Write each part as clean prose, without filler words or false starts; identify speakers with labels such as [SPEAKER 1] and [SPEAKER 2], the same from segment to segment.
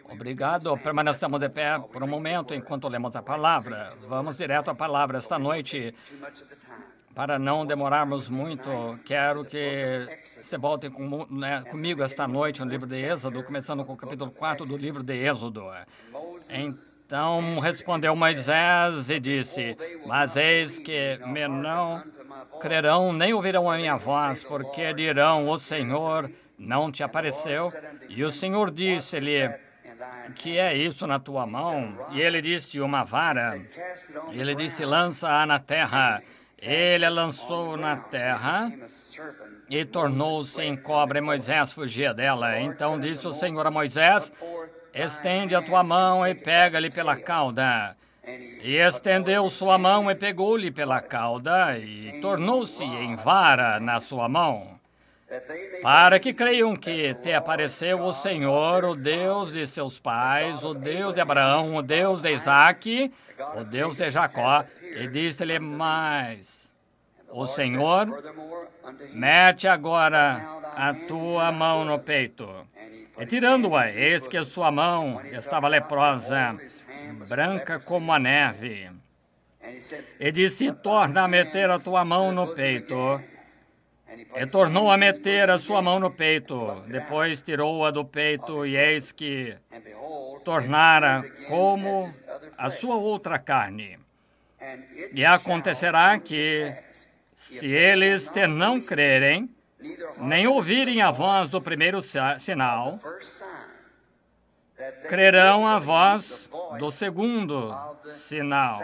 [SPEAKER 1] Obrigado. Permanecemos de pé por um momento enquanto lemos a palavra. Vamos direto à palavra esta noite. Para não demorarmos muito, quero que você volte comigo esta noite no livro de Êxodo, começando com o capítulo 4 do livro de Êxodo. Então respondeu Moisés e disse: Mas eis que me não crerão, nem ouvirão a minha voz, porque dirão: O Senhor não te apareceu. E o Senhor disse-lhe: Que é isso na tua mão? E ele disse: Uma vara. E ele disse: Lança-a na terra. Ele a lançou na terra e tornou-se em cobra, e Moisés fugia dela. Então disse o Senhor a Moisés: Estende a tua mão e pega-lhe pela cauda. E estendeu sua mão e pegou-lhe pela cauda, e tornou-se em vara na sua mão, para que creiam que te apareceu o Senhor, o Deus de seus pais, o Deus de Abraão, o Deus de Isaque, o Deus de Jacó. E disse-lhe mais: O Senhor, mete agora a tua mão no peito. E tirando-a, eis que sua mão estava leprosa, branca como a neve. E disse: Torna a meter a tua mão no peito. E tornou a meter a sua mão no peito. Depois tirou-a do peito, e eis que tornara como a sua outra carne. E acontecerá que, se eles te não crerem, nem ouvirem a voz do primeiro sinal, crerão a voz do segundo sinal.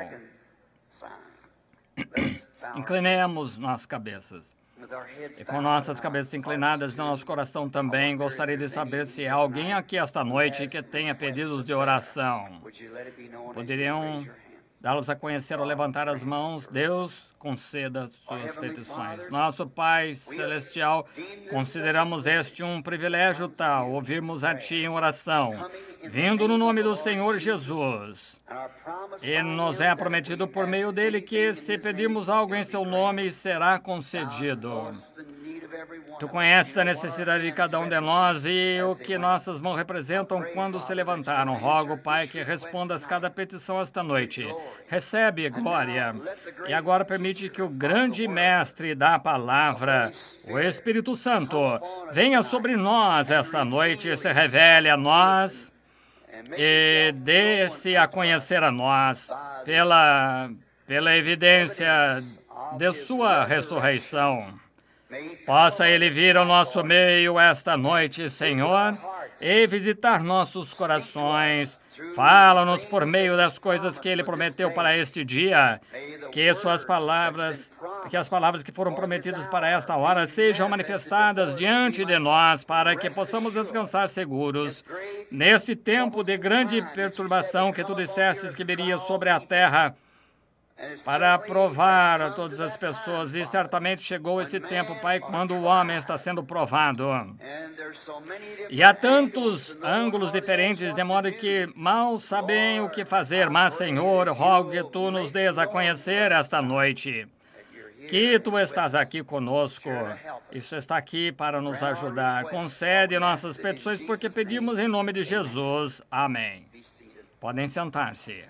[SPEAKER 1] Inclinemos nossas cabeças. E com nossas cabeças inclinadas e nosso coração também, gostaria de saber se há alguém aqui esta noite que tenha pedidos de oração. Poderiam dá-los a conhecer ou levantar as mãos. Deus conceda suas petições. Nosso Pai Celestial, consideramos este um privilégio tal, ouvirmos a Ti em oração, vindo no nome do Senhor Jesus. E nos é prometido por meio dele que, se pedirmos algo em seu nome, será concedido. Tu conheces a necessidade de cada um de nós e o que nossas mãos representam quando se levantaram. Rogo, Pai, que respondas cada petição esta noite. Recebe glória. E agora permite que o grande mestre da palavra, o Espírito Santo, venha sobre nós esta noite e se revele a nós e dê-se a conhecer a nós pela evidência de sua ressurreição. Possa Ele vir ao nosso meio esta noite, Senhor, e visitar nossos corações. Fala-nos por meio das coisas que Ele prometeu para este dia, que as palavras que foram prometidas para esta hora sejam manifestadas diante de nós, para que possamos descansar seguros nesse tempo de grande perturbação que Tu dissestes que viria sobre a terra, para provar a todas as pessoas. E certamente chegou esse tempo, Pai, quando o homem está sendo provado. E há tantos ângulos diferentes, de modo que mal sabem o que fazer. Mas, Senhor, rogo que Tu nos dês a conhecer esta noite, que Tu estás aqui conosco. Isso está aqui para nos ajudar. Concede nossas petições, porque pedimos em nome de Jesus. Amém. Podem sentar-se.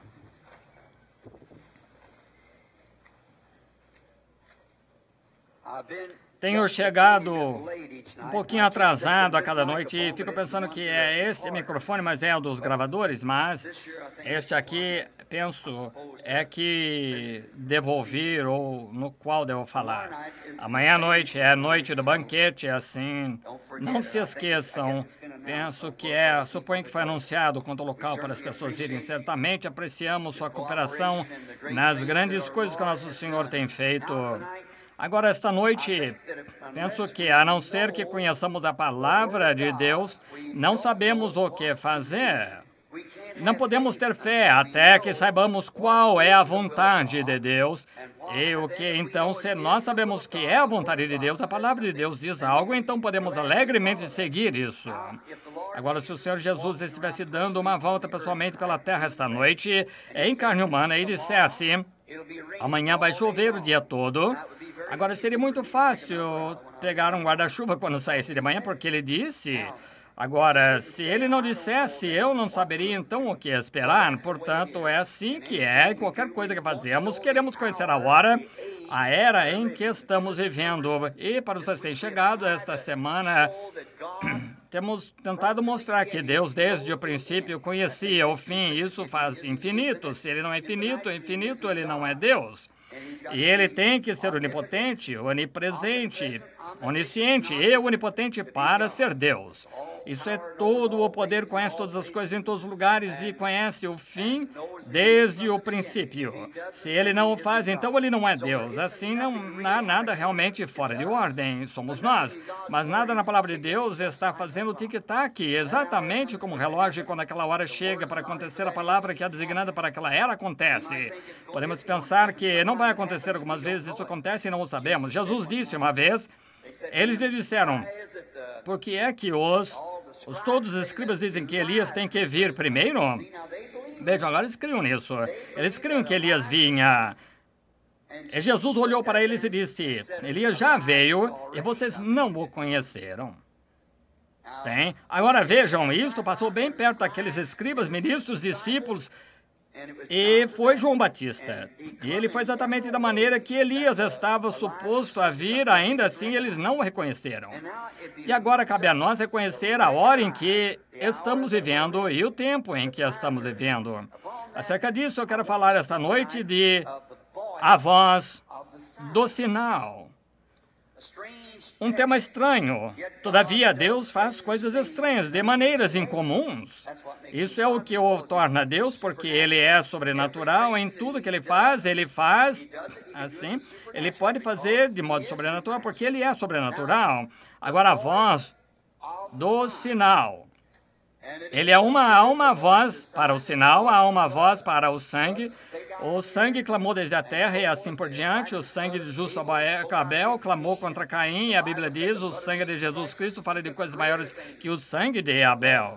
[SPEAKER 1] Tenho chegado um pouquinho atrasado a cada noite e fico pensando que é esse microfone, mas é o dos gravadores, mas este aqui, penso, é que devo ouvir ou no qual devo falar. Amanhã à noite é a noite do banquete, assim, não se esqueçam. Penso que suponho que foi anunciado quanto ao local para as pessoas irem. Certamente apreciamos sua cooperação nas grandes coisas que o nosso Senhor tem feito. Agora, esta noite, penso que, a não ser que conheçamos a palavra de Deus, não sabemos o que fazer. Não podemos ter fé até que saibamos qual é a vontade de Deus. E o que, então, se nós sabemos que é a vontade de Deus, a palavra de Deus diz algo, então podemos alegremente seguir isso. Agora, se o Senhor Jesus estivesse dando uma volta pessoalmente pela terra esta noite, em carne humana, e dissesse: amanhã vai chover o dia todo. Agora, seria muito fácil pegar um guarda-chuva quando saísse de manhã, porque ele disse: Agora, se ele não dissesse, eu não saberia então o que esperar. Portanto, é assim que é. Qualquer coisa que fazemos, queremos conhecer a hora, a era em que estamos vivendo. E para os recém-chegados, esta semana, temos tentado mostrar que Deus, desde o princípio, conhecia o fim. Isso faz infinito. Se ele não é infinito, ele não é Deus. E ele tem que ser onipotente, onipresente, onisciente e onipotente para ser Deus. Isso é todo o poder, conhece todas as coisas em todos os lugares e conhece o fim desde o princípio. Se ele não o faz, então ele não é Deus. Assim, não há nada realmente fora de ordem, somos nós. Mas nada na palavra de Deus está fazendo o tic-tac, exatamente como o relógio, quando aquela hora chega para acontecer, a palavra que é designada para aquela era acontece. Podemos pensar que não vai acontecer algumas vezes, isso acontece e não o sabemos. Jesus disse uma vez, eles lhe disseram, por que é que todos os escribas dizem que Elias tem que vir primeiro? Vejam, agora eles criam nisso. Eles criam que Elias vinha. E Jesus olhou para eles e disse, Elias já veio e vocês não o conheceram. Bem, agora vejam, isto passou bem perto daqueles escribas, ministros, discípulos, e foi João Batista. E ele foi exatamente da maneira que Elias estava suposto a vir, ainda assim eles não o reconheceram. E agora cabe a nós reconhecer a hora em que estamos vivendo e o tempo em que estamos vivendo. Acerca disso, eu quero falar esta noite de a voz do sinal. Um tema estranho. Todavia, Deus faz coisas estranhas, de maneiras incomuns. Isso é o que o torna Deus, porque Ele é sobrenatural em tudo que Ele faz assim. Ele pode fazer de modo sobrenatural, porque Ele é sobrenatural. Agora, a voz do sinal. Ele é uma voz para o sinal, há uma voz para o sangue. O sangue clamou desde a terra e assim por diante. O sangue de justo Abel clamou contra Caim e a Bíblia diz, o sangue de Jesus Cristo fala de coisas maiores que o sangue de Abel.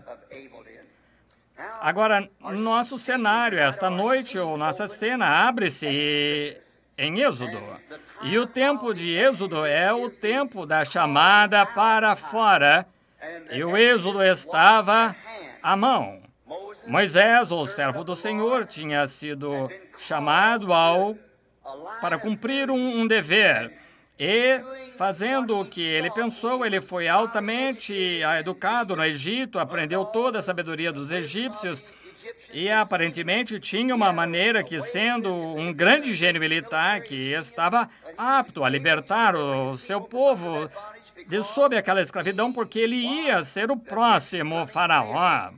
[SPEAKER 1] Agora, nosso cenário esta noite, ou nossa cena, abre-se em Êxodo. E o tempo de Êxodo é o tempo da chamada para fora. E o Êxodo estava à mão. Moisés, o servo do Senhor, tinha sido chamado para cumprir um dever. E, fazendo o que ele pensou, ele foi altamente educado no Egito, aprendeu toda a sabedoria dos egípcios e, aparentemente, tinha uma maneira que, sendo um grande gênio militar, que estava apto a libertar o seu povo de sob aquela escravidão, porque ele ia ser o próximo faraó.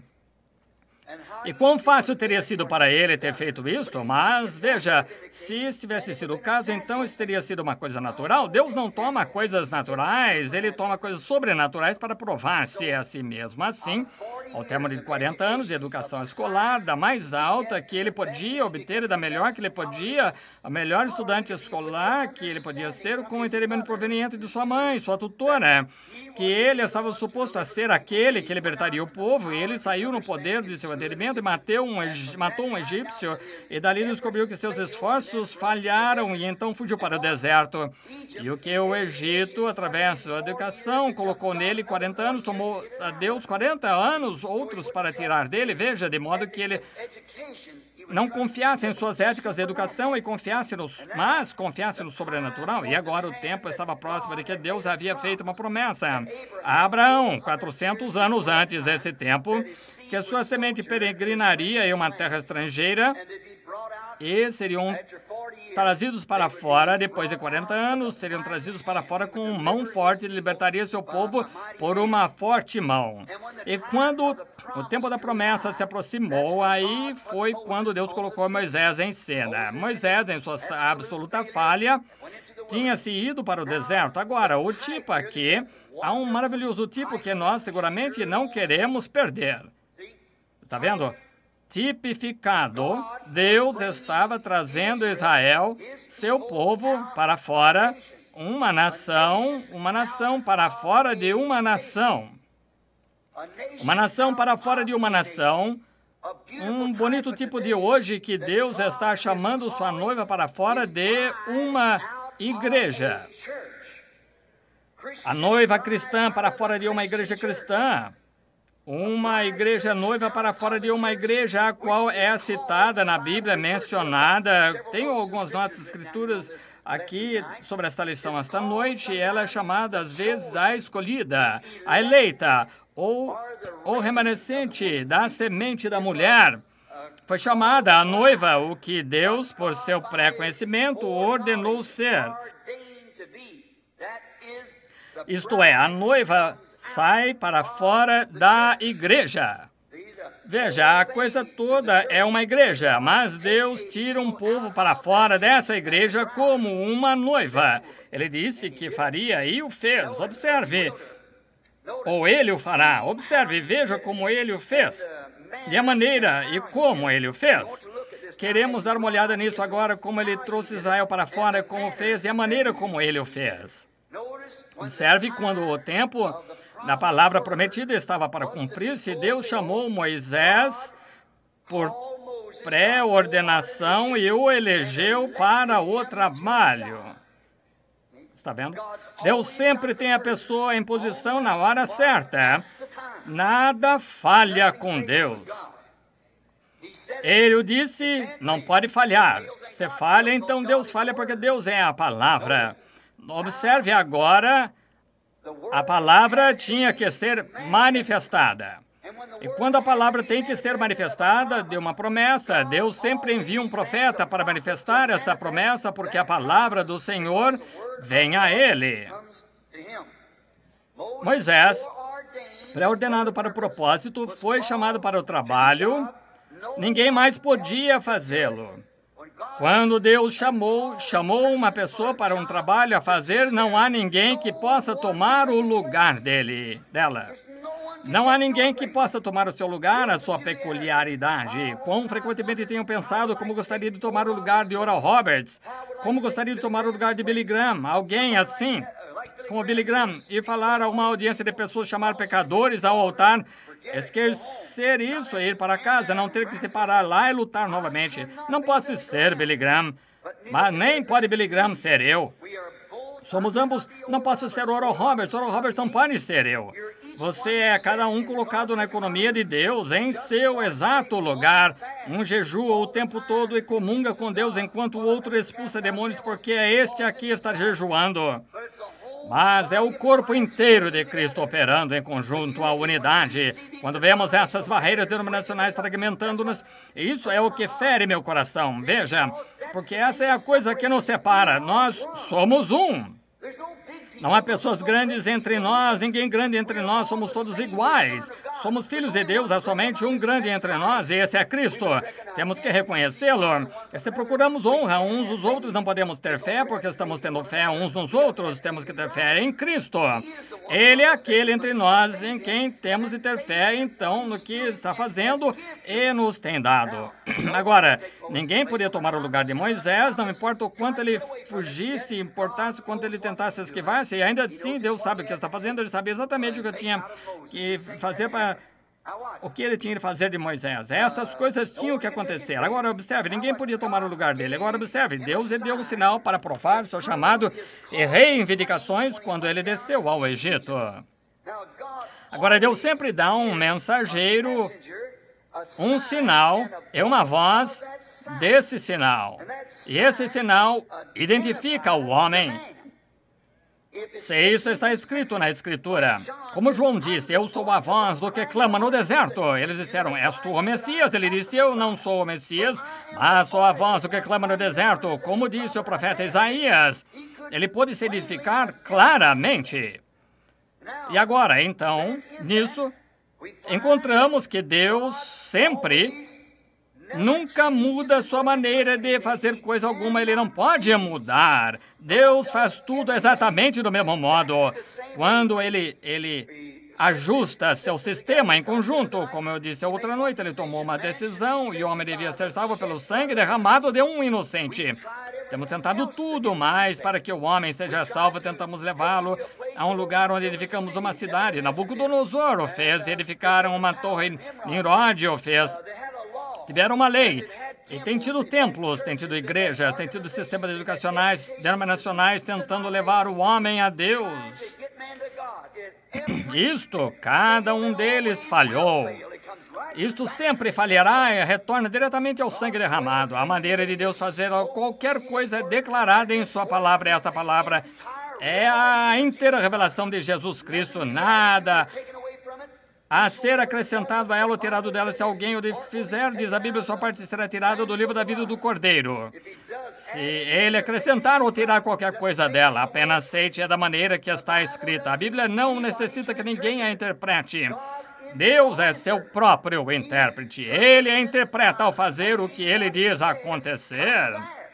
[SPEAKER 1] E quão fácil teria sido para ele ter feito isso? Mas, veja, se tivesse sido o caso, então isso teria sido uma coisa natural. Deus não toma coisas naturais, Ele toma coisas sobrenaturais para provar-se a si mesmo. Assim, ao termo de 40 anos de educação escolar, da mais alta que ele podia obter e da melhor que ele podia, a melhor estudante escolar que ele podia ser, com o entendimento proveniente de sua mãe, sua tutora, que ele estava suposto a ser aquele que libertaria o povo, e ele saiu no poder de seu entendimento e matou um egípcio, e dali descobriu que seus esforços falharam, e então fugiu para o deserto. E o que o Egito, através da educação, colocou nele 40 anos, tomou a Deus 40 anos, outros para tirar dele, veja, de modo que ele não confiasse em suas éticas de educação e confiasse no sobrenatural. E agora o tempo estava próximo de que Deus havia feito uma promessa a Abraão, 400 anos antes desse tempo, que a sua semente peregrinaria em uma terra estrangeira e seriam trazidos para fora, depois de 40 anos, seriam trazidos para fora com mão forte e libertaria seu povo por uma forte mão. E quando o tempo da promessa se aproximou, aí foi quando Deus colocou Moisés em cena. Moisés, em sua absoluta falha, tinha se ido para o deserto. Agora, o tipo aqui, há um maravilhoso tipo que nós seguramente não queremos perder. Está vendo? Tipificado, Deus estava trazendo Israel, seu povo, para fora, uma nação para fora de uma nação. Uma nação para fora de uma nação, um bonito tipo de hoje que Deus está chamando sua noiva para fora de uma igreja. A noiva cristã para fora de uma igreja cristã. uma igreja noiva para fora de uma igreja a qual é citada na Bíblia, mencionada. Tenho algumas notas escrituras aqui sobre esta lição esta noite. Ela é chamada, às vezes, a escolhida, a eleita, ou o remanescente da semente da mulher. Foi chamada a noiva, o que Deus, por seu pré-conhecimento, ordenou ser. Isto é, a noiva sai para fora da igreja. Veja, a coisa toda é uma igreja, mas Deus tira um povo para fora dessa igreja como uma noiva. Ele disse que faria e o fez. Observe. Ou ele o fará. Observe, veja como ele o fez. E a maneira e como ele o fez. Queremos dar uma olhada nisso agora, como ele trouxe Israel para fora, como fez, e a maneira como ele o fez. Observe, quando o tempo da palavra prometida estava para cumprir-se, Deus chamou Moisés por pré-ordenação e o elegeu para o trabalho. Está vendo? Deus sempre tem a pessoa em posição na hora certa. Nada falha com Deus. Ele o disse, não pode falhar. Se falha, então Deus falha, porque Deus é a palavra. Observe agora, a palavra tinha que ser manifestada. E quando a palavra tem que ser manifestada de uma promessa, Deus sempre envia um profeta para manifestar essa promessa, porque a palavra do Senhor vem a ele. Moisés, pré-ordenado para o propósito, foi chamado para o trabalho. Ninguém mais podia fazê-lo. Quando Deus chamou uma pessoa para um trabalho a fazer, não há ninguém que possa tomar o lugar dela. Não há ninguém que possa tomar o seu lugar, a sua peculiaridade. Quão frequentemente tenho pensado como gostaria de tomar o lugar de Oral Roberts, como gostaria de tomar o lugar de Billy Graham, alguém assim, como Billy Graham, e falar a uma audiência de pessoas, chamar pecadores ao altar, esquecer isso e ir para casa, não ter que se parar lá e lutar novamente. Não posso ser Billy Graham, mas nem pode Billy Graham ser eu. Somos ambos, não posso ser Oral Roberts não pode ser eu. Você é cada um colocado na economia de Deus, em seu exato lugar. Um jejua o tempo todo e comunga com Deus, enquanto o outro expulsa demônios, porque é este aqui está jejuando. Mas é o corpo inteiro de Cristo operando em conjunto, a unidade. Quando vemos essas barreiras denominacionais fragmentando-nos, isso é o que fere meu coração. Veja, porque essa é a coisa que nos separa. Nós somos um. Não há pessoas grandes entre nós, ninguém grande entre nós, somos todos iguais. Somos filhos de Deus, há somente um grande entre nós, e esse é Cristo. Temos que reconhecê-lo. E se procuramos honra uns dos outros, não podemos ter fé, porque estamos tendo fé uns nos outros, temos que ter fé em Cristo. Ele é aquele entre nós em quem temos de ter fé, então, no que está fazendo e nos tem dado. Agora, ninguém podia tomar o lugar de Moisés, não importa o quanto ele fugisse, importasse o quanto ele tentasse esquivar-se, e ainda assim Deus sabe o que está fazendo, ele sabia exatamente o que eu tinha que fazer para... O que ele tinha que fazer de Moisés. Essas coisas tinham que acontecer. Agora observe, ninguém podia tomar o lugar dele. Agora observe, Deus lhe deu um sinal para provar seu chamado e reivindicações quando ele desceu ao Egito. Agora Deus sempre dá um mensageiro, um sinal e uma voz desse sinal. E esse sinal identifica o homem. Se isso está escrito na Escritura. Como João disse, eu sou a voz do que clama no deserto. Eles disseram, és tu o Messias? Ele disse, eu não sou o Messias, mas sou a voz do que clama no deserto. Como disse o profeta Isaías, ele pôde se identificar claramente. E agora, então, nisso, encontramos que Deus sempre... nunca muda sua maneira de fazer coisa alguma, ele não pode mudar. Deus faz tudo exatamente do mesmo modo. Quando ele ajusta seu sistema em conjunto, como eu disse outra noite, ele tomou uma decisão e o homem devia ser salvo pelo sangue derramado de um inocente. Temos tentado tudo, mas para que o homem seja salvo, tentamos levá-lo a um lugar onde edificamos uma cidade. Nabucodonosor o fez, edificaram uma torre, Nimrod o fez. Tiveram uma lei, e tem tido templos, tem tido igrejas, tem tido sistemas educacionais, denominacionais, tentando levar o homem a Deus. Isto, cada um deles falhou. Isto sempre falhará e retorna diretamente ao sangue derramado. A maneira de Deus fazer qualquer coisa declarada em sua palavra, essa palavra é a inteira revelação de Jesus Cristo. Nada a ser acrescentado a ela ou tirado dela. Se alguém o fizer, diz a Bíblia, sua parte será tirada do livro da vida do Cordeiro. Se ele acrescentar ou tirar qualquer coisa dela, apenas aceite, é da maneira que está escrita. A Bíblia não necessita que ninguém a interprete. Deus é seu próprio intérprete. Ele a interpreta ao fazer o que ele diz acontecer.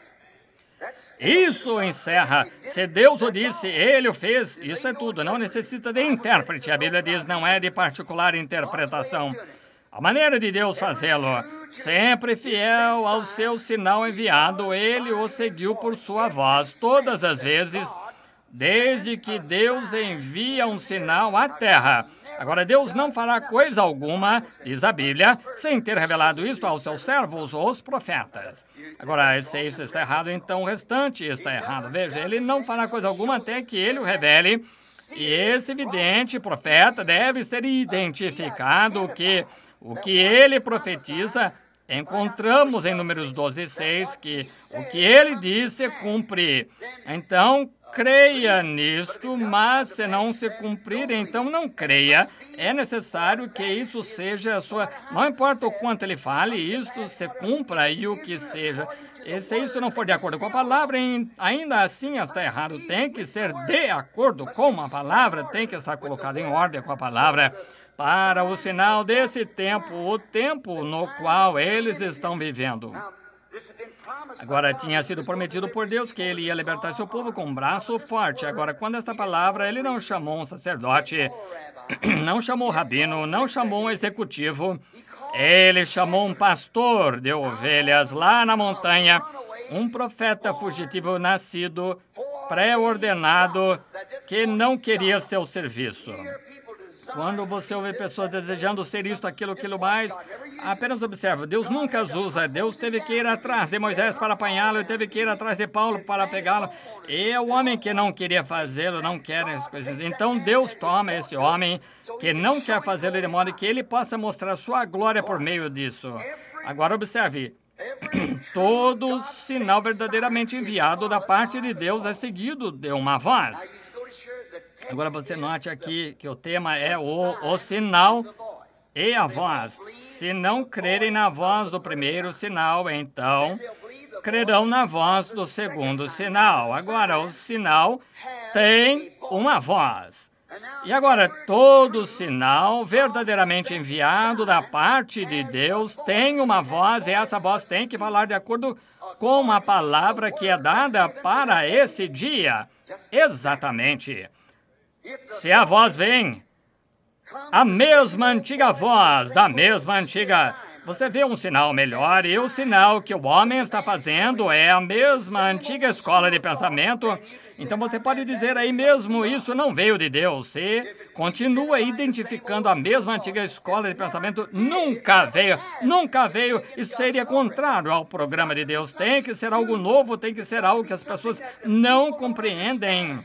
[SPEAKER 1] Isso encerra. Se Deus o disse, ele o fez. Isso é tudo. Não necessita de intérprete. A Bíblia diz, não é de particular interpretação. A maneira de Deus fazê-lo, sempre fiel ao seu sinal enviado, ele o seguiu por sua voz todas as vezes, desde que Deus envia um sinal à terra. Agora, Deus não fará coisa alguma, diz a Bíblia, sem ter revelado isto aos seus servos, os profetas. Agora, se isso está errado, então o restante está errado. Veja, ele não fará coisa alguma até que ele o revele. E esse vidente profeta deve ser identificado que o que ele profetiza, encontramos em Números 12:6, que o que ele disse se cumpre. Então, creia nisto, mas se não se cumprir, então não creia. É necessário que isso seja a sua... Não importa o quanto ele fale, isto se cumpra e o que seja. E se isso não for de acordo com a palavra, ainda assim está errado. Tem que ser de acordo com a palavra, tem que estar colocado em ordem com a palavra para o sinal desse tempo, o tempo no qual eles estão vivendo. Agora, tinha sido prometido por Deus que ele ia libertar seu povo com um braço forte. Agora, quando esta palavra, ele não chamou um sacerdote, não chamou um rabino, não chamou um executivo, ele chamou um pastor de ovelhas lá na montanha, um profeta fugitivo nascido, pré-ordenado, que não queria seu serviço. Quando você ouve pessoas desejando ser isto, aquilo mais, apenas observa, Deus nunca as usa. Deus teve que ir atrás de Moisés para apanhá-lo, teve que ir atrás de Paulo para pegá-lo. E é o homem que não queria fazê-lo, não quer as coisas. Então Deus toma esse homem que não quer fazê-lo de modo que ele possa mostrar sua glória por meio disso. Agora observe, todo sinal verdadeiramente enviado da parte de Deus é seguido de uma voz. Agora você note aqui que o tema é o sinal e a voz. Se não crerem na voz do primeiro sinal, então crerão na voz do segundo sinal. Agora, o sinal tem uma voz. E agora, todo sinal verdadeiramente enviado da parte de Deus tem uma voz, e essa voz tem que falar de acordo com a palavra que é dada para esse dia. Exatamente. Se a voz vem, a mesma antiga voz, da mesma antiga... Você vê um sinal melhor, e o sinal que o homem está fazendo é a mesma antiga escola de pensamento. Então você pode dizer aí mesmo, isso não veio de Deus. Se continua identificando a mesma antiga escola de pensamento, nunca veio. Isso seria contrário ao programa de Deus. Tem que ser algo novo, tem que ser algo que as pessoas não compreendem.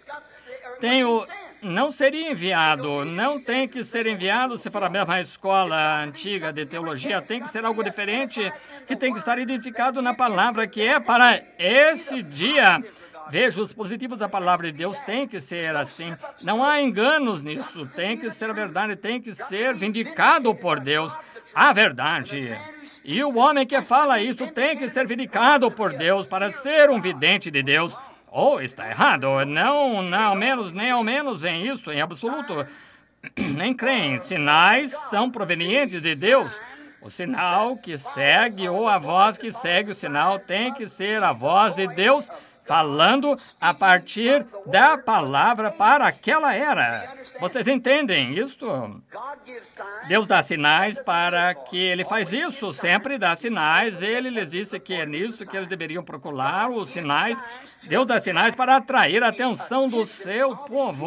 [SPEAKER 1] Não seria enviado, não tem que ser enviado se for a mesma escola antiga de teologia, tem que ser algo diferente, que tem que estar identificado na palavra que é para esse dia. Veja, os positivos da palavra de Deus tem que ser assim. Não há enganos nisso, tem que ser a verdade, tem que ser vindicado por Deus. A verdade. E o homem que fala isso tem que ser vindicado por Deus para ser um vidente de Deus. Oh, está errado. Nem ao menos em isso, em absoluto. Nem creem. Sinais são provenientes de Deus. O sinal que segue ou a voz que segue o sinal tem que ser a voz de Deus falando a partir da palavra para aquela era. Vocês entendem isso? Deus dá sinais para que ele faz isso, sempre dá sinais. Ele lhes disse que é nisso que eles deveriam procurar os sinais. Deus dá sinais para atrair a atenção do seu povo.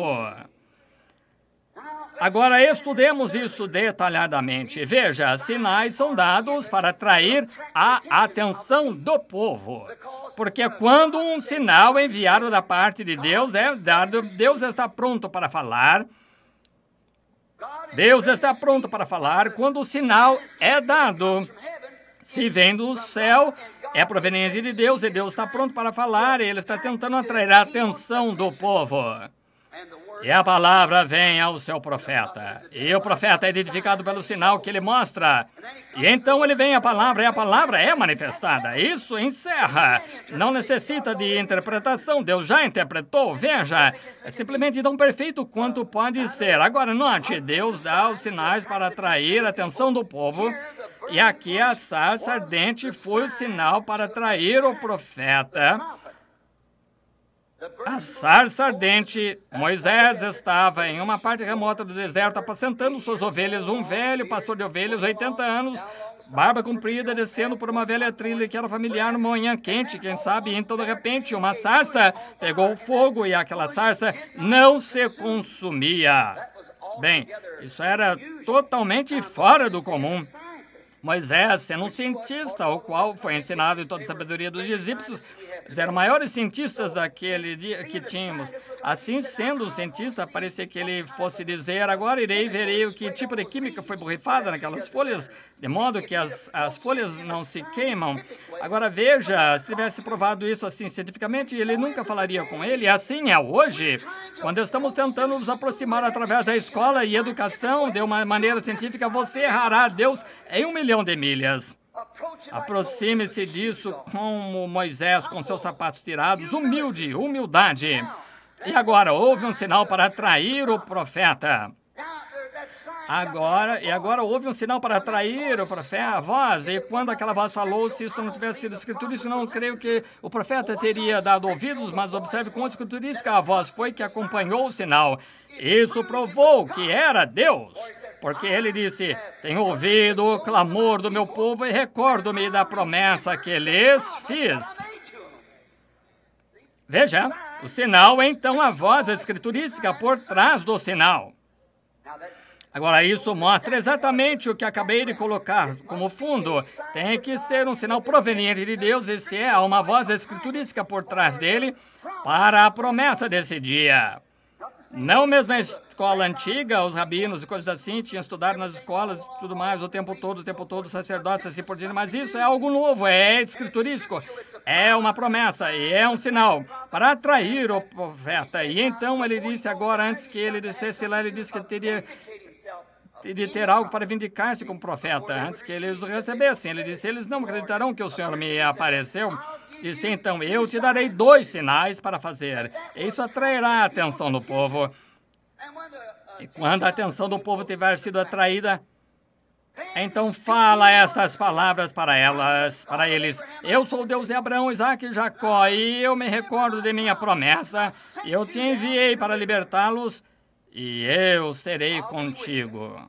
[SPEAKER 1] Agora, estudemos isso detalhadamente. Veja, sinais são dados para atrair a atenção do povo. Porque quando um sinal é enviado da parte de Deus, Deus está pronto para falar. Deus está pronto para falar quando o sinal é dado. Se vem do céu, é proveniente de Deus e Deus está pronto para falar e Ele está tentando atrair a atenção do povo. E a palavra vem ao seu profeta. E o profeta é identificado pelo sinal que ele mostra. E então ele vem a palavra e a palavra é manifestada. Isso encerra. Não necessita de interpretação. Deus já interpretou. Veja, é simplesmente tão perfeito quanto pode ser. Agora, note, Deus dá os sinais para atrair a atenção do povo. E aqui a sarça ardente foi o sinal para atrair o profeta. A sarça ardente, Moisés estava em uma parte remota do deserto apacentando suas ovelhas, um velho pastor de ovelhas, 80 anos, barba comprida, descendo por uma velha trilha que era familiar numa manhã quente, quem sabe, então de repente uma sarça pegou fogo e aquela sarça não se consumia. Bem, isso era totalmente fora do comum. Moisés, sendo um cientista, o qual foi ensinado em toda a sabedoria dos egípcios, eles eram maiores cientistas daquele dia que tínhamos. Assim, sendo um cientista, parecia que ele fosse dizer, agora irei e verei o que tipo de química foi borrifada naquelas folhas, de modo que as folhas não se queimam. Agora veja, se tivesse provado isso assim cientificamente, ele nunca falaria com ele. Assim é hoje, quando estamos tentando nos aproximar através da escola e educação de uma maneira científica, você errará Deus em 1 milhão de milhas. Aproxime-se disso como Moisés, com seus sapatos tirados, humildade. E agora, houve um sinal para atrair o profeta. Agora houve um sinal para atrair o profeta, a voz, e quando aquela voz falou, se isso não tivesse sido escriturístico, não creio que o profeta teria dado ouvidos, mas observe quão escriturística a voz foi que acompanhou o sinal. Isso provou que era Deus, porque ele disse, tenho ouvido o clamor do meu povo e recordo-me da promessa que lhes fiz. Veja, o sinal é então a voz escriturística por trás do sinal. Agora, isso mostra exatamente o que acabei de colocar como fundo. Tem que ser um sinal proveniente de Deus e se há uma voz escriturística por trás dele para a promessa desse dia. Não mesmo na escola antiga, os rabinos e coisas assim, tinham estudado nas escolas e tudo mais o tempo todo, sacerdotes assim por diante, mas isso é algo novo, é escriturístico, é uma promessa e é um sinal para atrair o profeta. E então ele disse agora, antes que ele descesse lá, ele disse que ele teria de ter algo para vindicar-se como profeta, antes que eles o recebessem. Ele disse, eles não acreditarão que o Senhor me apareceu. Disse, então, eu te darei 2 sinais para fazer. Isso atrairá a atenção do povo. E quando a atenção do povo tiver sido atraída, então fala essas palavras para eles. Eu sou o Deus de Abraão, Isaque e Jacó, e eu me recordo de minha promessa. Eu te enviei para libertá-los, e eu serei contigo.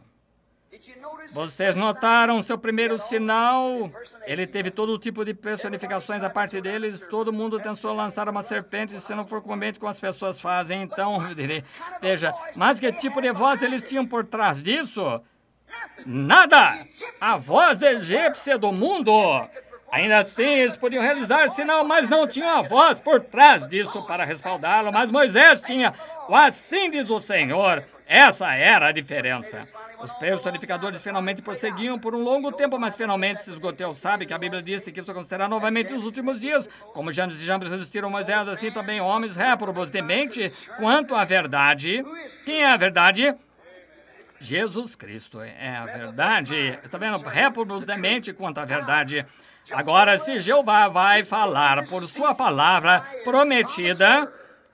[SPEAKER 1] Vocês notaram seu primeiro sinal? Ele teve todo tipo de personificações da parte deles. Todo mundo tentou lançar uma serpente, se não for comumente como as pessoas fazem. Então, veja, mas que tipo de voz eles tinham por trás disso? Nada! A voz egípcia do mundo! Ainda assim, eles podiam realizar sinal, mas não tinham a voz por trás disso para respaldá-lo. Mas Moisés tinha o assim diz o Senhor. Essa era a diferença. Os personificadores finalmente prosseguiam por um longo tempo, mas finalmente se esgotou. Sabe que a Bíblia disse que isso acontecerá novamente nos últimos dias. Como Janes e Jambres resistiram a Moisés, assim também homens réprobos de mente quanto à verdade. Quem é a verdade? Jesus Cristo é a verdade. Está vendo? Réprobos de mente quanto à verdade. Agora, se Jeová vai falar por sua palavra prometida,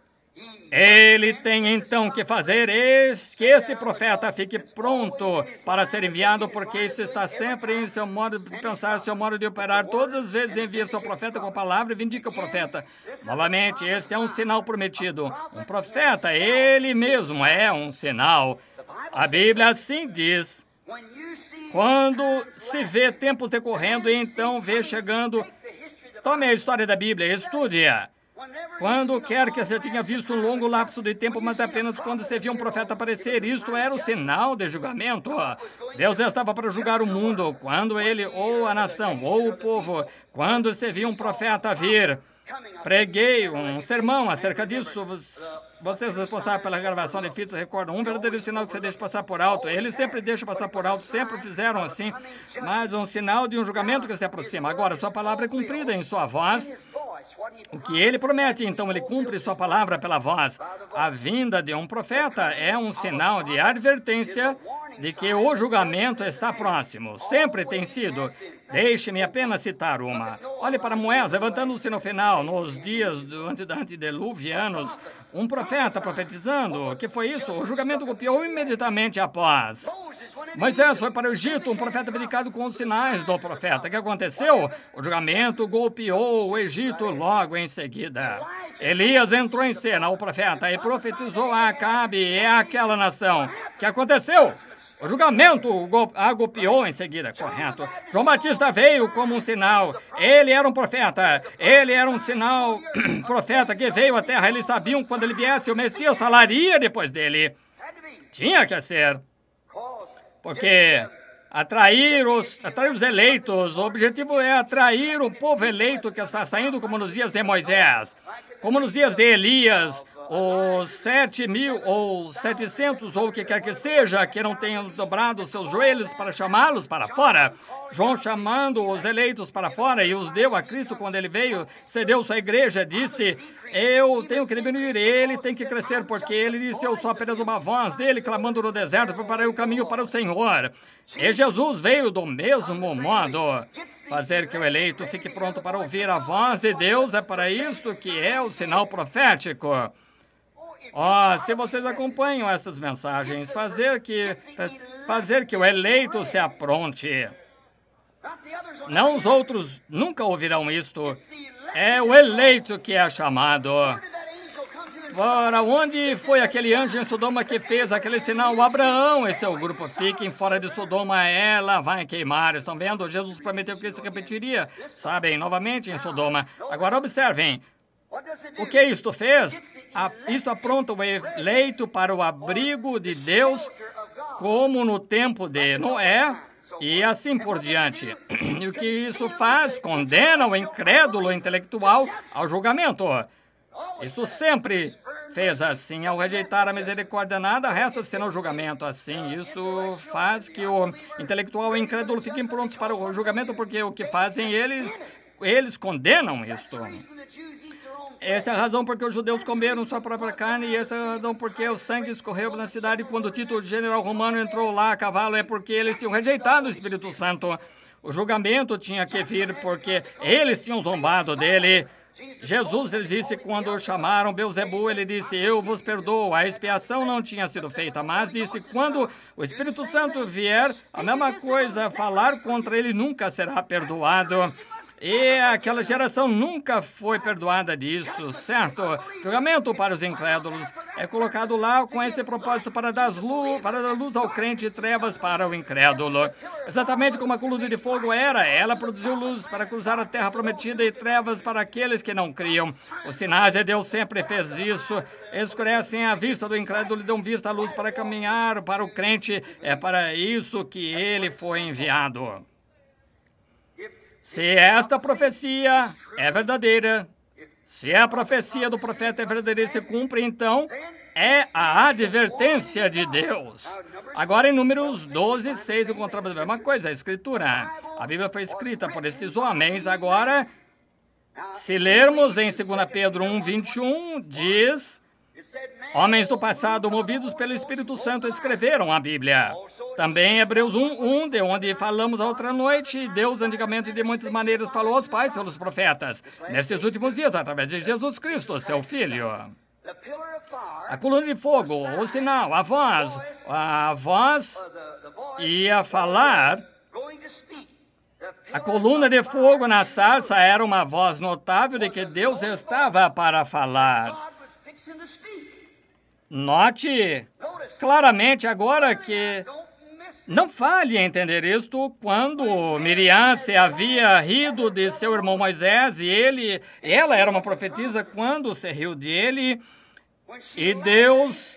[SPEAKER 1] ele tem então que fazer que este profeta fique pronto para ser enviado, porque isso está sempre em seu modo de pensar, seu modo de operar. Todas as vezes envia seu profeta com a palavra e vindica o profeta. Novamente, este é um sinal prometido. Um profeta, ele mesmo é um sinal. A Bíblia assim diz. Quando se vê tempos decorrendo e então vê chegando, tome a história da Bíblia, estude-a. Quando quer que você tenha visto um longo lapso de tempo, mas apenas quando você viu um profeta aparecer, isso era o sinal de julgamento. Deus estava para julgar o mundo, quando ele, ou a nação, ou o povo, quando você viu um profeta vir. preguei um sermão acerca disso. Vocês responsáveis pela gravação de fitas recordam, um verdadeiro sinal que você deixa passar por alto. Eles sempre deixam passar por alto, sempre fizeram assim, mas um sinal de um julgamento que se aproxima. Agora, sua palavra é cumprida em sua voz. O que ele promete, então ele cumpre sua palavra pela voz. A vinda de um profeta é um sinal de advertência de que o julgamento está próximo. Sempre tem sido. Deixe-me apenas citar uma. Olhe para Moisés, levantando-se no final, nos dias antediluvianos, um profeta profetizando. O que foi isso? O julgamento golpeou imediatamente após. Moisés foi para o Egito, um profeta dedicado com os sinais do profeta. O que aconteceu? O julgamento golpeou o Egito logo em seguida. Elias entrou em cena, o profeta, e profetizou a Acabe e aquela nação. O que aconteceu? O julgamento a golpeou em seguida, correto. João Batista veio como um sinal. Ele era um profeta. Ele era um sinal profeta que veio à terra. Eles sabiam quando ele viesse, o Messias falaria depois dele. Tinha que ser. Porque atrair os eleitos, o objetivo é atrair o povo eleito que está saindo como nos dias de Moisés, como nos dias de Elias, os 7.000 ou 700 ou o que quer que seja, que não tenham dobrado seus joelhos para chamá-los para fora. João chamando os eleitos para fora e os deu a Cristo quando ele veio, cedeu sua igreja, disse, eu tenho que diminuir, ele tem que crescer, porque ele disse, eu sou apenas uma voz dele clamando no deserto, preparei o caminho para o Senhor. E Jesus veio do mesmo modo, fazer que o eleito fique pronto para ouvir a voz de Deus, é para isso que é o sinal profético. Se vocês acompanham essas mensagens, fazer que o eleito se apronte. Não os outros nunca ouvirão isto. É o eleito que é chamado. Para onde foi aquele anjo em Sodoma que fez aquele sinal? Abraão e seu grupo fiquem fora de Sodoma, ela vai queimar. Estão vendo? Jesus prometeu que isso repetiria. Sabem, novamente em Sodoma. Agora observem. O que isto fez? Isto apronta o eleito para o abrigo de Deus, como no tempo de Noé, e assim por diante. E o que isso faz? Condena o incrédulo intelectual ao julgamento. Isso sempre fez assim. Ao rejeitar a misericórdia, nada resta senão o julgamento. Assim, isso faz que o intelectual e o incrédulo fiquem prontos para o julgamento, porque o que fazem eles condenam isto. Essa é a razão porque os judeus comeram sua própria carne, e essa é a razão porque o sangue escorreu na cidade quando Tito, o general romano, entrou lá a cavalo, é porque eles tinham rejeitado o Espírito Santo. O julgamento tinha que vir porque eles tinham zombado dele. Jesus, ele disse, quando chamaram Beelzebu, ele disse, eu vos perdoo. A expiação não tinha sido feita, mas disse, quando o Espírito Santo vier, a mesma coisa, falar contra ele nunca será perdoado. E aquela geração nunca foi perdoada disso, certo? Julgamento para os incrédulos é colocado lá com esse propósito para dar luz ao crente e trevas para o incrédulo. Exatamente como a coluna de fogo era, ela produziu luz para cruzar a terra prometida e trevas para aqueles que não criam. Os sinais de Deus sempre fez isso, escurecem a vista do incrédulo e dão vista à luz para caminhar para o crente. É para isso que ele foi enviado. Se esta profecia é verdadeira, se a profecia do profeta é verdadeira e se cumpre, então é a advertência de Deus. Agora, em Números 12, 6, encontramos a mesma coisa, a Escritura. A Bíblia foi escrita por estes homens. Agora, se lermos em 2 Pedro 1, 21, diz... Homens do passado, movidos pelo Espírito Santo, escreveram a Bíblia. Também Hebreus 1, de onde falamos a outra noite, Deus antigamente de muitas maneiras falou aos pais pelos profetas. Nestes últimos dias, através de Jesus Cristo, seu Filho. A coluna de fogo, o sinal, a voz ia falar. A coluna de fogo na sarça era uma voz notável de que Deus estava para falar. Note claramente agora que não falhe em entender isto quando Miriam se havia rido de seu irmão Moisés e ela era uma profetisa quando se riu dele e Deus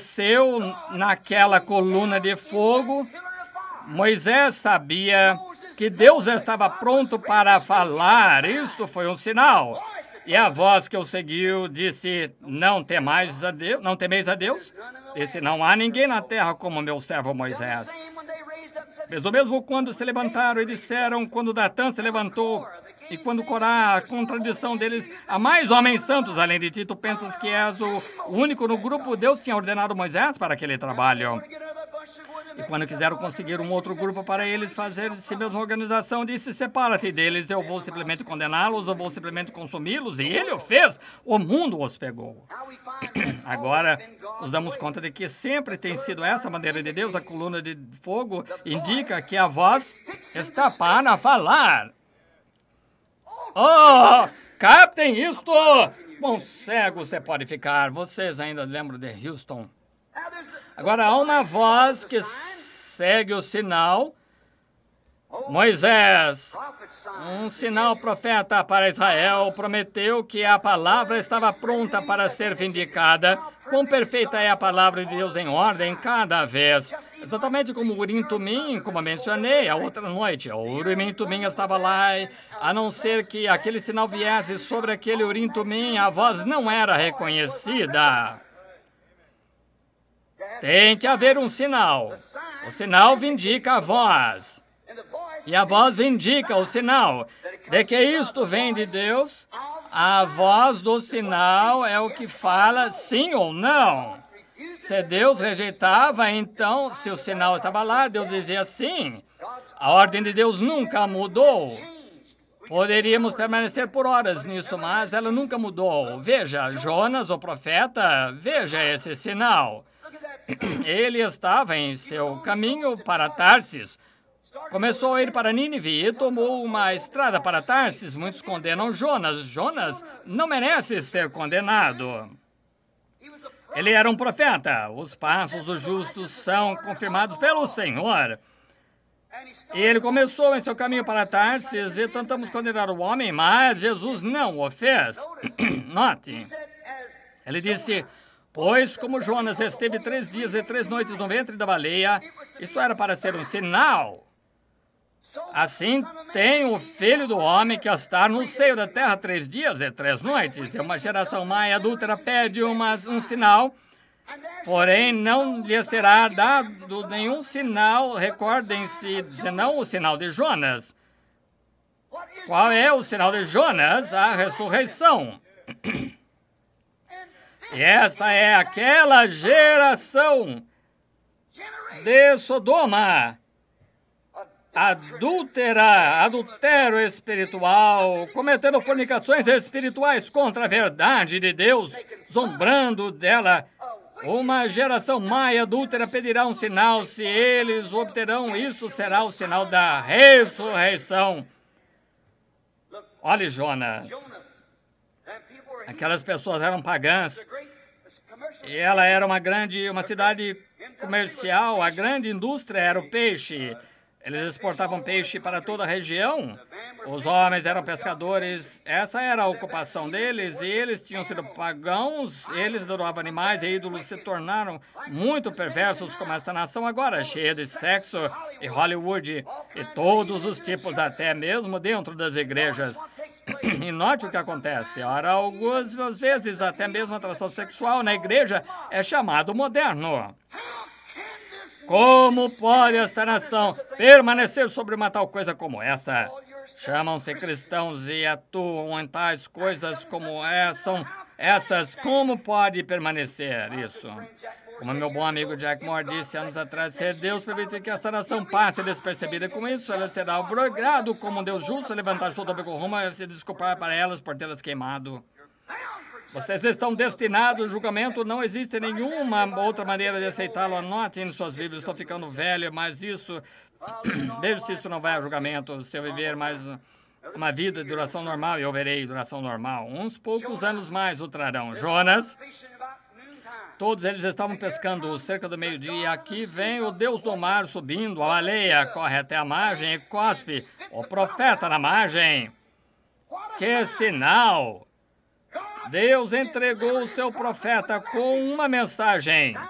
[SPEAKER 1] desceu naquela coluna de fogo. Moisés sabia que Deus estava pronto para falar. Isto foi um sinal. E a voz que o seguiu disse, não temeis a Deus? Disse, não há ninguém na terra como meu servo Moisés. Fez o mesmo quando se levantaram e disseram, quando Datã se levantou, e quando Corá, a contradição deles, há mais homens santos além de ti, tu pensas que és o único no grupo? Deus tinha ordenado Moisés para aquele trabalho. E quando quiseram conseguir um outro grupo para eles fazer-se mesma organização, disse, separa-te deles, eu vou simplesmente condená-los, eu vou simplesmente consumi-los. E ele o fez, o mundo os pegou. Agora, nos damos conta de que sempre tem sido essa a maneira de Deus. A coluna de fogo indica que a voz está para falar. Oh, captem isto! Bom, cego você pode ficar. Vocês ainda lembram de Houston? Agora, há uma voz que segue o sinal. Moisés, um sinal profeta para Israel, prometeu que a palavra estava pronta para ser vindicada. Quão perfeita é a palavra de Deus em ordem cada vez. Exatamente como o Urim Tumim, como mencionei a outra noite. O Urim Tumim estava lá, a não ser que aquele sinal viesse sobre aquele Urim Tumim, a voz não era reconhecida. Tem que haver um sinal. O sinal vindica a voz. E a voz vindica o sinal de que isto vem de Deus. A voz do sinal é o que fala sim ou não. Se Deus rejeitava, então, se o sinal estava lá, Deus dizia sim. A ordem de Deus nunca mudou. Poderíamos permanecer por horas nisso, mas ela nunca mudou. Veja, Jonas, o profeta, veja esse sinal. Ele estava em seu caminho para Tarsis. Começou a ir para Nínive e tomou uma estrada para Tarsis. Muitos condenam Jonas. Jonas não merece ser condenado. Ele era um profeta. Os passos dos justos são confirmados pelo Senhor. E ele começou em seu caminho para Tarsis e tentamos condenar o homem, mas Jesus não o fez. Note, ele disse... Pois, como Jonas esteve 3 dias e 3 noites no ventre da baleia, isso era para ser um sinal. Assim tem o Filho do Homem que está no seio da terra 3 dias e 3 noites. E uma geração má e adúltera pede um sinal, porém não lhe será dado nenhum sinal. Recordem-se, senão o sinal de Jonas. Qual é o sinal de Jonas? A ressurreição. E esta é aquela geração de Sodoma, adultério espiritual, cometendo fornicações espirituais contra a verdade de Deus, zombrando dela. Uma geração má e adúltera pedirá um sinal. Se eles obterão, isso será o sinal da ressurreição. Olhe, Jonas. Aquelas pessoas eram pagãs. E ela era uma cidade comercial. A grande indústria era o peixe. Eles exportavam peixe para toda a região. Os homens eram pescadores. Essa era a ocupação deles. E eles tinham sido pagãos. Eles adoravam animais e ídolos. Se tornaram muito perversos como esta nação agora, cheia de sexo e Hollywood. E todos os tipos, até mesmo dentro das igrejas. E note o que acontece. Ora, algumas vezes, até mesmo atração sexual na igreja é chamado moderno. Como pode esta nação permanecer sobre uma tal coisa como essa? Chamam-se cristãos e atuam em tais coisas como essas. Como pode permanecer isso? Como meu bom amigo Jack Moore disse anos atrás, se Deus permitir que esta nação passe despercebida com isso, ela será obrigado como um Deus justo a levantar Sodoma e Gomorra e se desculpar para elas por tê-las queimado. Vocês estão destinados ao julgamento, não existe nenhuma outra maneira de aceitá-lo. Anotem em suas Bíblias, estou ficando velho, mas isso, veja se isso não vai ao julgamento. Se eu viver mais uma vida de duração normal, eu verei duração normal. Uns poucos anos mais o trarão. Jonas, todos eles estavam pescando cerca do meio-dia. Aqui vem o Deus do mar subindo, a baleia corre até a margem e cospe o profeta na margem. Que sinal! Deus entregou o seu profeta com uma mensagem.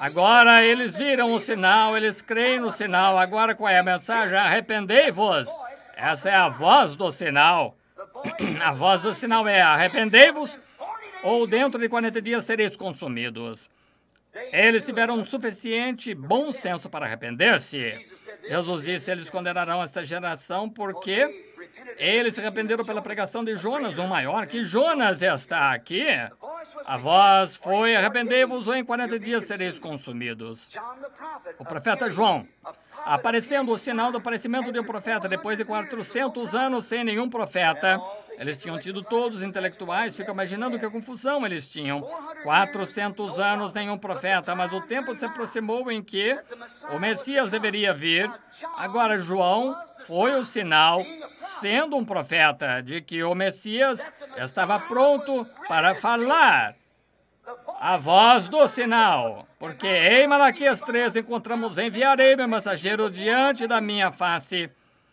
[SPEAKER 1] Agora eles viram o sinal, eles creem no sinal. Agora qual é a mensagem? Arrependei-vos. Essa é a voz do sinal. A voz do sinal é: arrependei-vos, ou dentro de 40 dias sereis consumidos. Eles tiveram um suficiente bom senso para arrepender-se. Jesus disse: eles condenarão esta geração porque eles se arrependeram pela pregação de Jonas, um maior que Jonas está aqui. A voz foi: arrependei-vos ou em 40 dias sereis consumidos. O profeta João, aparecendo o sinal do aparecimento de um profeta depois de 400 anos sem nenhum profeta. Eles tinham tido todos intelectuais, fica imaginando que confusão eles tinham. 400 anos, nenhum profeta, mas o tempo se aproximou em que o Messias deveria vir. Agora João foi o sinal, sendo um profeta, de que o Messias estava pronto para falar. A voz do sinal, porque em Malaquias 3 encontramos: enviarei meu mensageiro diante da minha face.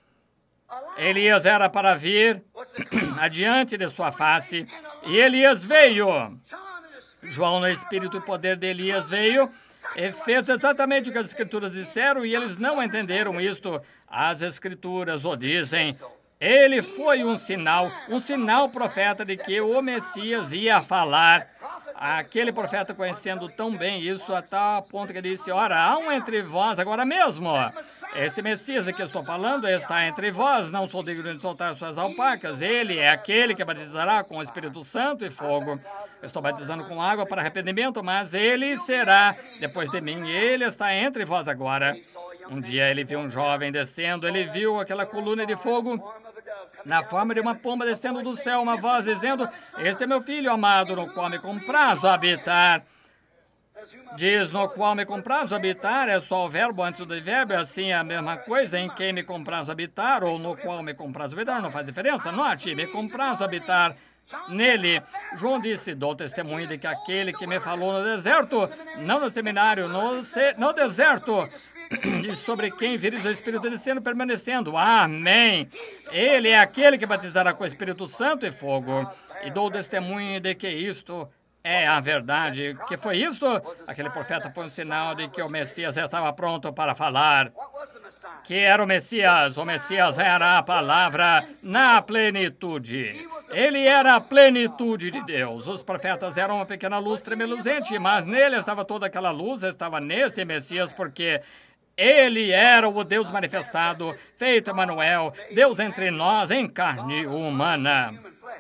[SPEAKER 1] Elias era para vir adiante de sua face, e Elias veio. João, no espírito e poder de Elias, veio e fez exatamente o que as Escrituras disseram, e eles não entenderam isto. As Escrituras o dizem. Ele foi um sinal profeta de que o Messias ia falar. Aquele profeta, conhecendo tão bem isso, a tal ponto que disse: ora, há um entre vós agora mesmo. Esse Messias que estou falando está entre vós, não sou digno de soltar suas alpacas. Ele é aquele que batizará com o Espírito Santo e fogo. Estou batizando com água para arrependimento, mas ele será depois de mim. Ele está entre vós agora. Um dia ele viu um jovem descendo, ele viu aquela coluna de fogo na forma de uma pomba descendo do céu, uma voz dizendo: este é meu filho amado, no qual me comprazo habitar. Diz: no qual me comprazo habitar, é só o verbo antes do verbo, é assim a mesma coisa, em quem me comprazo habitar, ou no qual me comprazo habitar, não faz diferença. Note, me comprazo habitar nele. João disse: dou testemunho de que aquele que me falou no deserto, não no seminário, no deserto, e sobre quem vires o Espírito descendo, permanecendo. Amém. Ele é aquele que batizará com o Espírito Santo e fogo. E dou testemunho de que isto é a verdade. Que foi isto? Aquele profeta foi um sinal de que o Messias estava pronto para falar. Que era o Messias? O Messias era a palavra na plenitude. Ele era a plenitude de Deus. Os profetas eram uma pequena luz tremeluzente, mas nele estava toda aquela luz, estava nesse Messias, porque ele era o Deus manifestado, feito Emanuel, Deus entre nós em carne humana.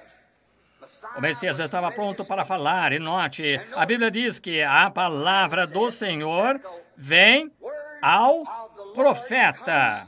[SPEAKER 1] O Messias estava pronto para falar, e note, a Bíblia diz que a palavra do Senhor vem ao profeta.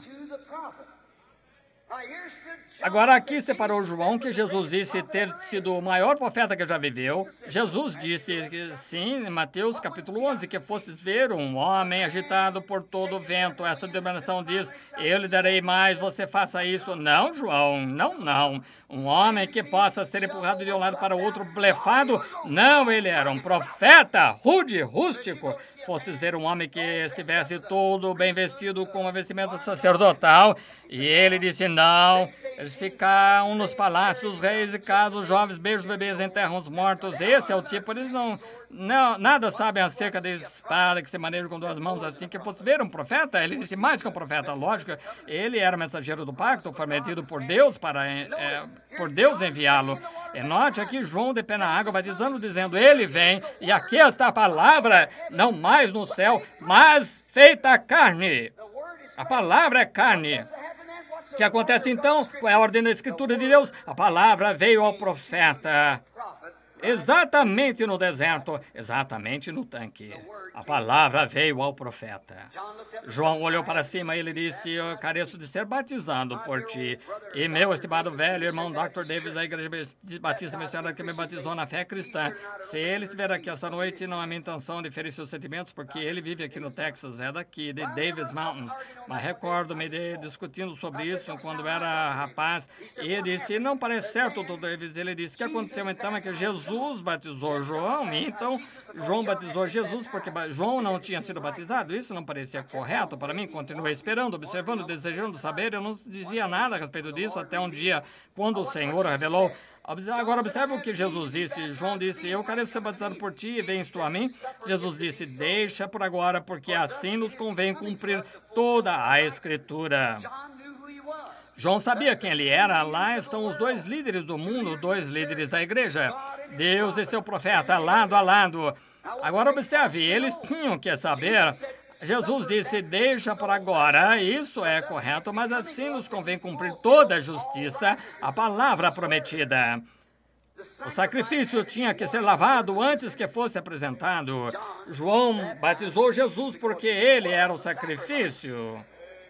[SPEAKER 1] Agora aqui separou João, que Jesus disse ter sido o maior profeta que já viveu. Jesus disse que sim, em Mateus capítulo 11, que fosses ver um homem agitado por todo o vento. Esta denominação diz: eu lhe darei mais, você faça isso. Não, João, não. Um homem que possa ser empurrado de um lado para o outro, blefado. Não, ele era um profeta, rude, rústico. Fosses ver um homem que estivesse todo bem vestido com uma vestimenta sacerdotal. E ele disse: não, eles ficam nos palácios, reis e casas, os jovens beijam os bebês, enterram os mortos. Esse é o tipo, eles não nada sabem acerca da espada que se maneja com duas mãos assim. Que fosse ver um profeta, ele disse mais que um profeta, lógico, ele era o mensageiro do pacto, prometido por Deus por Deus enviá-lo. E note aqui João de pé na água batizando, dizendo: ele vem, e aqui está a palavra, não mais no céu, mas feita carne. A palavra é carne. O que acontece então? Qual é a ordem da Escritura de Deus? A palavra veio ao profeta. Exatamente no deserto, exatamente no tanque. A palavra veio ao profeta. João olhou para cima e ele disse: eu careço de ser batizado por ti. E meu estimado velho irmão Dr. Davis, da Igreja Batista Missionária que me batizou na fé cristã, se ele estiver aqui esta noite, não é minha intenção de ferir seus sentimentos, porque ele vive aqui no Texas, é daqui, de Davis Mountains. Mas recordo-me de discutindo sobre isso quando era rapaz, e ele disse: não parece certo, Dr. Davis. Ele disse: o que aconteceu então é que Jesus Jesus batizou João, e então João batizou Jesus porque João não tinha sido batizado. Isso não parecia correto para mim. Continuei esperando, observando, desejando saber. Eu não dizia nada a respeito disso até um dia, quando o Senhor revelou. Agora observe o que Jesus disse. João disse, eu quero ser batizado por ti e vens tu a mim. Jesus disse, deixa por agora, porque assim nos convém cumprir toda a Escritura. João sabia quem ele era. Lá estão os dois líderes do mundo, dois líderes da igreja. Deus e seu profeta, lado a lado. Agora observe, eles tinham que saber. Jesus disse, deixa por agora, isso é correto, mas assim nos convém cumprir toda a justiça, a palavra prometida. O sacrifício tinha que ser lavado antes que fosse apresentado. João batizou Jesus porque ele era o sacrifício.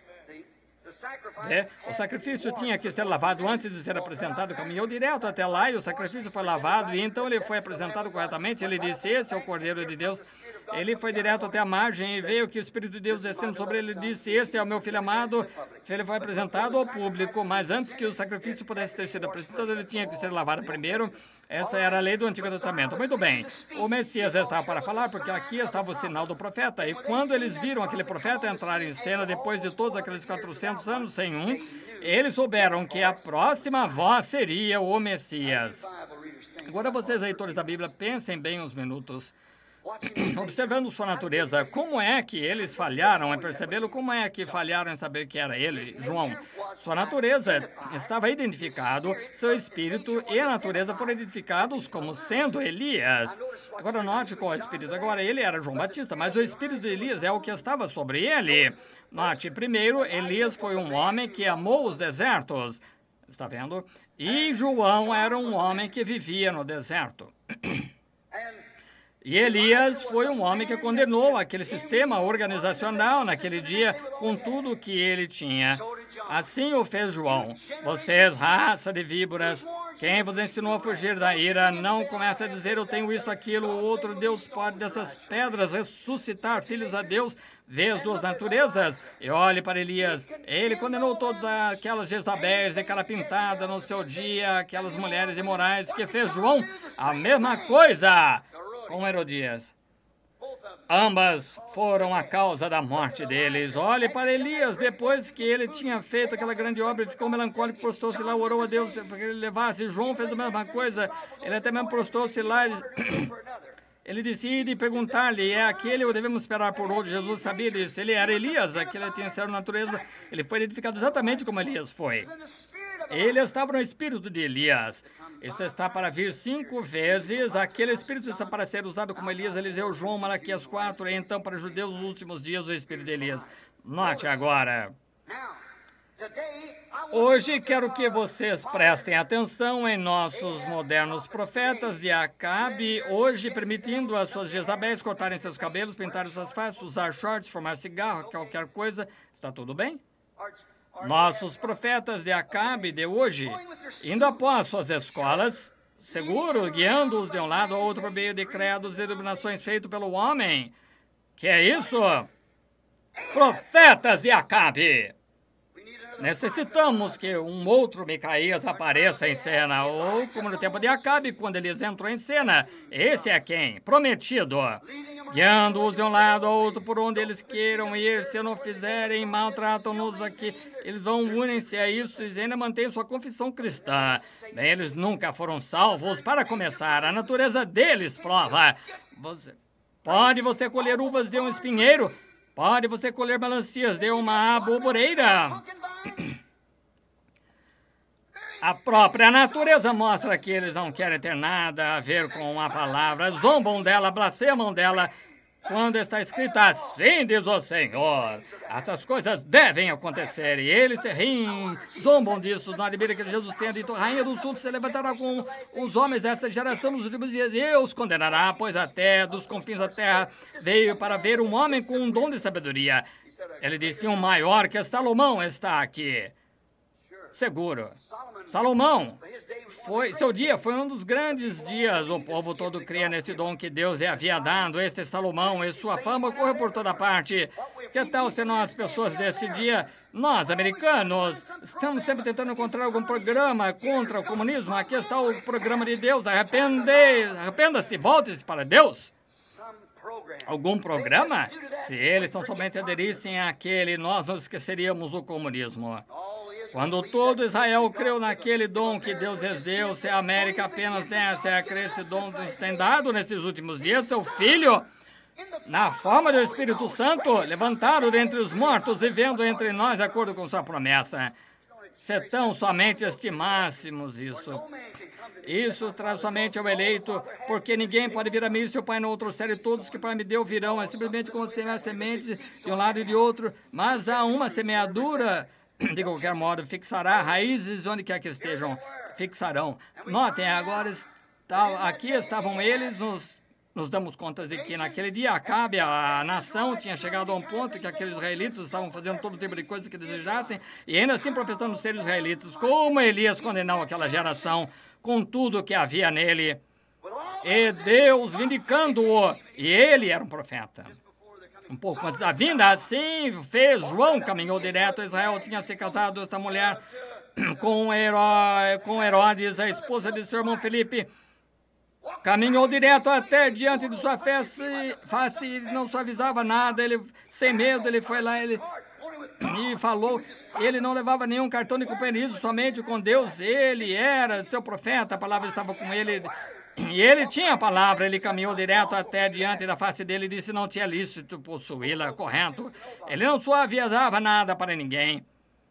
[SPEAKER 1] O sacrifício tinha que ser lavado antes de ser apresentado. Caminhou direto até lá e o sacrifício foi lavado. E então ele foi apresentado corretamente. Ele disse, esse é o Cordeiro de Deus. Ele foi direto até a margem e veio que o Espírito de Deus descendo sobre ele. Ele disse, esse é o meu filho amado. Ele foi apresentado ao público, mas antes que o sacrifício pudesse ter sido apresentado, ele tinha que ser lavado primeiro. Essa era a lei do Antigo Testamento. Muito bem, o Messias estava para falar, porque aqui estava o sinal do profeta. E quando eles viram aquele profeta entrar em cena, depois de todos aqueles 400 anos sem um, eles souberam que a próxima voz seria o Messias. Agora vocês, leitores da Bíblia, pensem bem uns minutos. Observando sua natureza, como é que eles falharam em percebê-lo? Como é que falharam em saber que era ele, João? Sua natureza estava identificado, seu espírito e a natureza foram identificados como sendo Elias. Agora note qual é o espírito. Agora ele era João Batista, mas o espírito de Elias é o que estava sobre ele. Note, primeiro, Elias foi um homem que amou os desertos. Está vendo? E João era um homem que vivia no deserto. E Elias foi um homem que condenou aquele sistema organizacional naquele dia com tudo o que ele tinha. Assim o fez João. Vocês, raça de víboras, quem vos ensinou a fugir da ira, não comece a dizer eu tenho isto, aquilo, o outro. Deus pode dessas pedras ressuscitar filhos a Deus. Vê as duas naturezas e olhe para Elias. Ele condenou todas aquelas Jezabéis de cara pintada no seu dia, aquelas mulheres imorais que fez João a mesma coisa com Herodias. Ambas foram a causa da morte deles. Olhe para Elias, depois que ele tinha feito aquela grande obra, ele ficou melancólico, prostou-se lá, orou a Deus para que ele levasse. João fez a mesma coisa, ele até mesmo prostou-se lá. Ele decide perguntar-lhe, é aquele ou devemos esperar por outro? Jesus sabia disso, ele era Elias, aquele tinha sido natureza. Ele foi identificado exatamente como Elias foi. Ele estava no espírito de Elias. Isso está para vir 5 vezes. Aquele espírito está para ser usado como Elias, Eliseu, João, Malaquias 4. E então, para os judeus, nos últimos dias, o espírito de Elias. Note agora. Hoje quero que vocês prestem atenção em nossos modernos profetas de Acabe, hoje permitindo as suas Jezabéis cortarem seus cabelos, pintarem suas faces, usar shorts, fumar cigarro, qualquer coisa. Está tudo bem? Nossos profetas de Acabe de hoje, indo após suas escolas, seguro, guiando-os de um lado ao outro por meio de credos e iluminações feitos pelo homem. Que é isso? Profetas de Acabe! Necessitamos que um outro Micaías apareça em cena, ou como no tempo de Acabe, quando eles entram em cena. Esse é quem? Prometido. Guiando-os de um lado ao outro por onde eles queiram ir. Se não fizerem, maltratam-nos aqui. Eles vão unem-se a isso e ainda mantêm sua confissão cristã. Bem, eles nunca foram salvos. Para começar, a natureza deles prova. Pode você colher uvas de um espinheiro? Pode você colher melancias de uma aboboreira? A própria natureza mostra que eles não querem ter nada a ver com a palavra, zombam dela, blasfemam dela, quando está escrito assim diz o Senhor. Essas coisas devem acontecer e eles se riem, zombam disso. Não admira que Jesus tenha dito, Rainha do Sul se levantará com os homens desta geração nos últimos dias e os condenará, pois até dos confins da terra veio para ver um homem com um dom de sabedoria. Ele disse, um maior que Salomão está aqui. seguro. Salomão, seu dia foi um dos grandes dias. O povo todo cria nesse dom que Deus lhe havia dado. Este Salomão e sua fama correu por toda parte. Que tal se nós, pessoas desse dia, nós, americanos, estamos sempre tentando encontrar algum programa contra o comunismo? Aqui está o programa de Deus. Arrependa-se, volte-se para Deus. Algum programa? Se eles tão somente aderissem àquele, nós não esqueceríamos o comunismo. Quando todo Israel creu naquele dom que Deus lhes deu, se a América apenas desse a crer esse dom que nos tem dado nesses últimos dias, seu filho, na forma do Espírito Santo, levantado dentre os mortos, vivendo entre nós de acordo com sua promessa. Se tão somente estimássemos isso. Isso traz somente ao eleito, porque ninguém pode vir a mim se o Pai não trouxer, e todos que Pai me deu virão. É simplesmente como semear sementes de um lado e de outro, mas há uma semeadura. De qualquer modo, fixará raízes onde quer que estejam, fixarão. Notem, agora aqui estavam eles, nos damos conta de que naquele dia Acabe, a nação, tinha chegado a um ponto que aqueles israelitas estavam fazendo todo tipo de coisas que desejassem e ainda assim professando ser israelitas. Como Elias condenou aquela geração com tudo que havia nele, e Deus vindicando-o, e ele era um profeta. Um pouco antes da vinda, assim fez João, caminhou direto a Israel, tinha se casado essa mulher com Herodes, a esposa de seu irmão Felipe. Caminhou direto até diante de sua face, não suavizava nada, ele, sem medo, ele foi lá, e falou, ele não levava nenhum cartão de companheirismo, somente com Deus, ele era seu profeta, a palavra estava com ele. E ele tinha a palavra, ele caminhou direto até diante da face dele e disse não tinha lícito possuí-la, correto. Ele não suavizava nada para ninguém.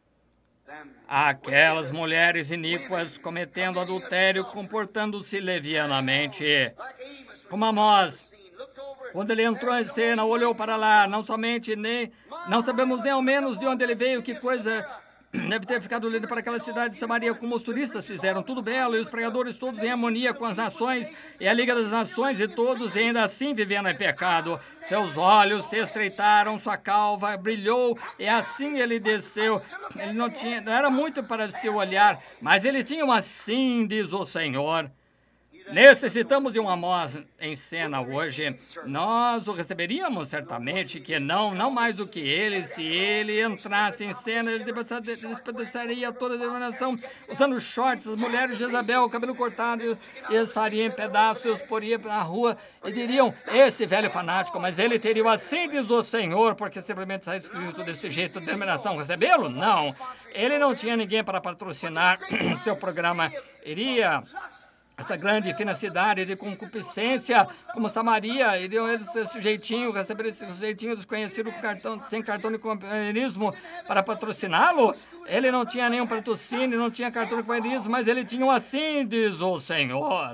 [SPEAKER 1] Aquelas mulheres iníquas cometendo adultério, comportando-se levianamente. Como Amós, quando ele entrou em cena, olhou para lá, não sabemos nem ao menos de onde ele veio, que coisa. Deve ter ficado lindo para aquela cidade de Samaria, como os turistas fizeram, tudo belo, e os pregadores todos em harmonia com as nações, e a Liga das Nações, e todos ainda assim vivendo em pecado. Seus olhos se estreitaram, sua calva brilhou, e assim ele desceu. Ele não era muito para se olhar, mas ele tinha um assim, diz o Senhor. Necessitamos de um Amós em cena hoje. Nós o receberíamos certamente, que não mais do que ele. Se ele entrasse em cena, ele despedaçaria toda a denominação, usando shorts, as mulheres de Jezabel, cabelo cortado, eles fariam em pedaços, os poria na rua e diriam, esse velho fanático, mas ele teria assim, diz o Senhor, porque simplesmente está escrito desse jeito, a denominação recebê-lo? Não. Ele não tinha ninguém para patrocinar seu programa. Iria essa grande finacidade de concupiscência, como Samaria, iriam eles esse jeitinho, receber esse jeitinho desconhecido sem cartão de companheirismo para patrociná-lo. Ele não tinha nenhum patrocínio, não tinha cartão de companheirismo, mas ele tinha um assim, diz o Senhor.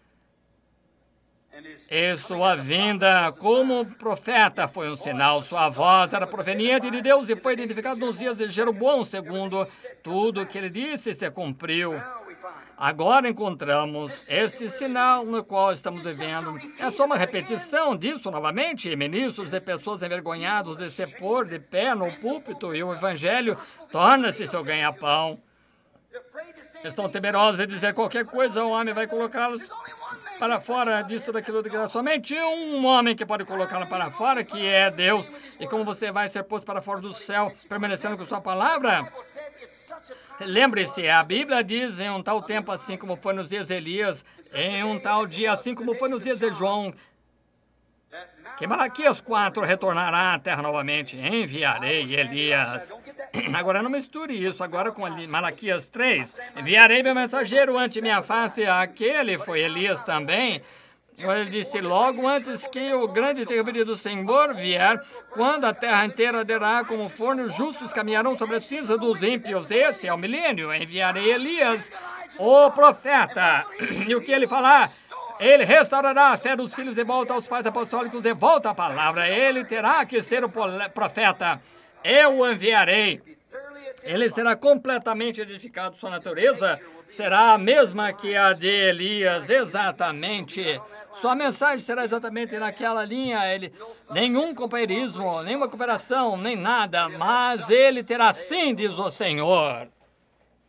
[SPEAKER 1] E sua vinda como profeta foi um sinal. Sua voz era proveniente de Deus e foi identificada nos dias de Jeroboão II. Tudo o que ele disse se cumpriu. Agora encontramos este sinal no qual estamos vivendo. É só uma repetição disso novamente. Ministros e pessoas envergonhados de se pôr de pé no púlpito e o evangelho torna-se seu ganha-pão. Estão temerosos de dizer qualquer coisa, o homem vai colocá-los para fora disso, daquilo, daquilo. Somente um homem que pode colocá-lo para fora, que é Deus. E como você vai ser posto para fora do céu, permanecendo com sua palavra? Lembre-se, a Bíblia diz em um tal tempo, assim como foi nos dias de Elias, em um tal dia, assim como foi nos dias de João, que Malaquias 4 retornará à terra novamente. Enviarei Elias. Agora não misture isso agora com Malaquias 3. Enviarei meu mensageiro ante minha face. Aquele foi Elias também. Ele disse, logo antes que o grande e terrível dia do Senhor vier, quando a terra inteira arderá como forno, os justos caminharão sobre a cinza dos ímpios. Esse é o milênio. Enviarei Elias, o profeta. E o que ele falar? Ele restaurará a fé dos filhos de volta aos pais apostólicos, de volta à palavra. Ele terá que ser o profeta. Eu o enviarei. Ele será completamente edificado. Sua natureza será a mesma que a de Elias, exatamente. Sua mensagem será exatamente naquela linha. Nenhum companheirismo, nenhuma cooperação, nem nada. Mas ele terá sim, diz o Senhor.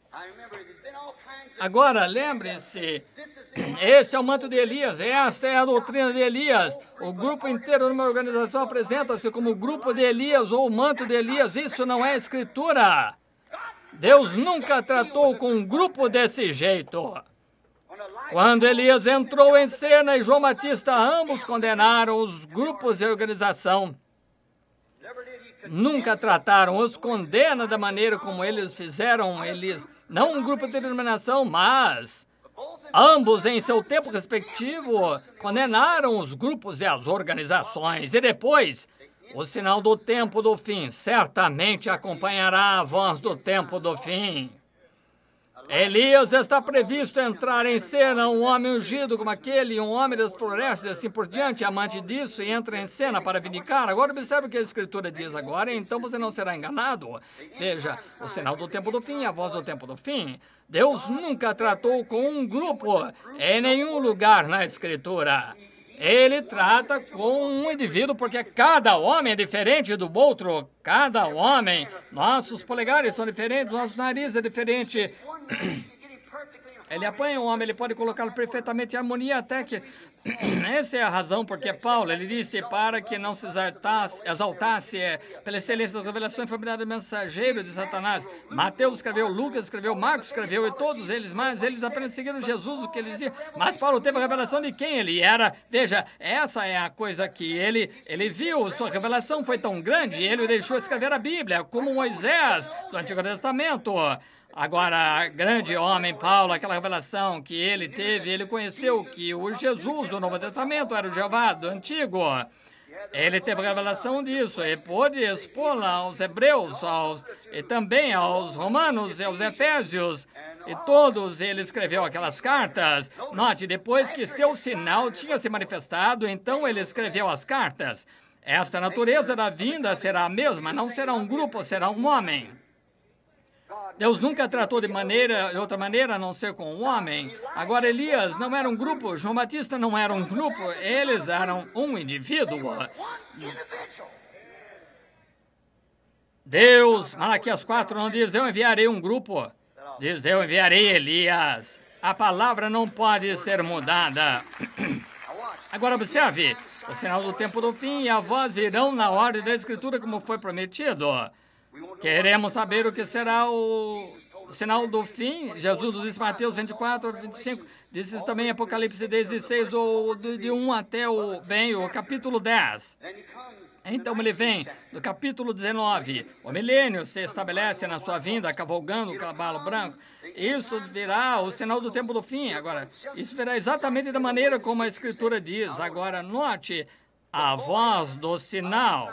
[SPEAKER 1] Agora, lembre-se, esse é o manto de Elias, esta é a doutrina de Elias. O grupo inteiro de uma organização apresenta-se como o grupo de Elias ou o manto de Elias. Isso não é escritura. Deus nunca tratou com um grupo desse jeito. Quando Elias entrou em cena e João Batista, ambos condenaram os grupos de organização. Nunca trataram, os condena da maneira como eles fizeram, não um grupo de denominação, mas ambos em seu tempo respectivo condenaram os grupos e as organizações. E depois, o sinal do tempo do fim certamente acompanhará a voz do tempo do fim. Elias está previsto entrar em cena, um homem ungido como aquele, um homem das florestas e assim por diante, amante disso, e entra em cena para vindicar. Agora observe o que a Escritura diz agora, então você não será enganado. Veja, o sinal do tempo do fim, a voz do tempo do fim. Deus nunca tratou com um grupo em nenhum lugar na Escritura. Ele trata com um indivíduo, porque cada homem é diferente do outro. Cada homem, nossos polegares são diferentes, nosso nariz é diferente. Ele apanha um homem, ele pode colocá-lo perfeitamente em harmonia até que... Essa é a razão porque Paulo, ele disse para que não se exaltasse pela excelência das revelações familiares do mensageiro de Satanás. Mateus escreveu, Lucas escreveu, Marcos escreveu e todos eles, mas eles apenas seguiram Jesus, o que ele dizia. Mas Paulo teve a revelação de quem ele era. Veja, essa é a coisa que ele viu, sua revelação foi tão grande, ele deixou escrever a Bíblia, como Moisés do Antigo Testamento. Agora, grande homem, Paulo, aquela revelação que ele teve, ele conheceu que o Jesus do Novo Testamento era o Jeová do Antigo. Ele teve a revelação disso e pôde expô-la aos hebreus, e também aos romanos e aos efésios. E todos ele escreveu aquelas cartas. Note, depois que seu sinal tinha se manifestado, então ele escreveu as cartas. Esta natureza da vinda será a mesma, não será um grupo, será um homem. Deus nunca tratou de outra maneira a não ser com um homem. Agora, Elias não era um grupo, João Batista não era um grupo, eles eram um indivíduo. Deus, Malaquias 4 não diz, eu enviarei um grupo. Diz, eu enviarei Elias. A palavra não pode ser mudada. Agora, observe, o sinal do tempo do fim e a voz virão na ordem da Escritura como foi prometido. Queremos saber o que será o sinal do fim. Jesus disse em Mateus 24, 25, disse isso também em Apocalipse 16, ou de 1 até o capítulo 10. Então ele vem do capítulo 19. O milênio se estabelece na sua vinda, cavalgando o cavalo branco. Isso virá o sinal do tempo do fim. Agora, isso virá exatamente da maneira como a Escritura diz. Agora, note a voz do sinal.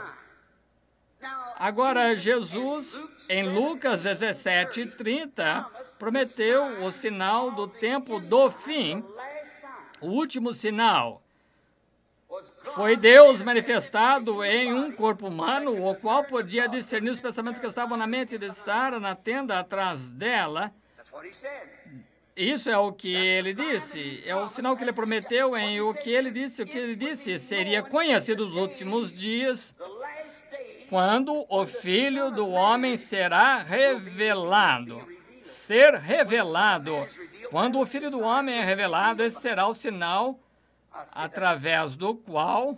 [SPEAKER 1] Agora, Jesus, em Lucas 17:30, prometeu o sinal do tempo do fim, o último sinal. Foi Deus manifestado em um corpo humano, o qual podia discernir os pensamentos que estavam na mente de Sara, na tenda atrás dela. Isso é o que ele disse, é o sinal que ele prometeu em o que ele disse seria conhecido nos últimos dias, quando o Filho do Homem será revelado. Ser revelado. Quando o Filho do Homem é revelado, esse será o sinal através do qual...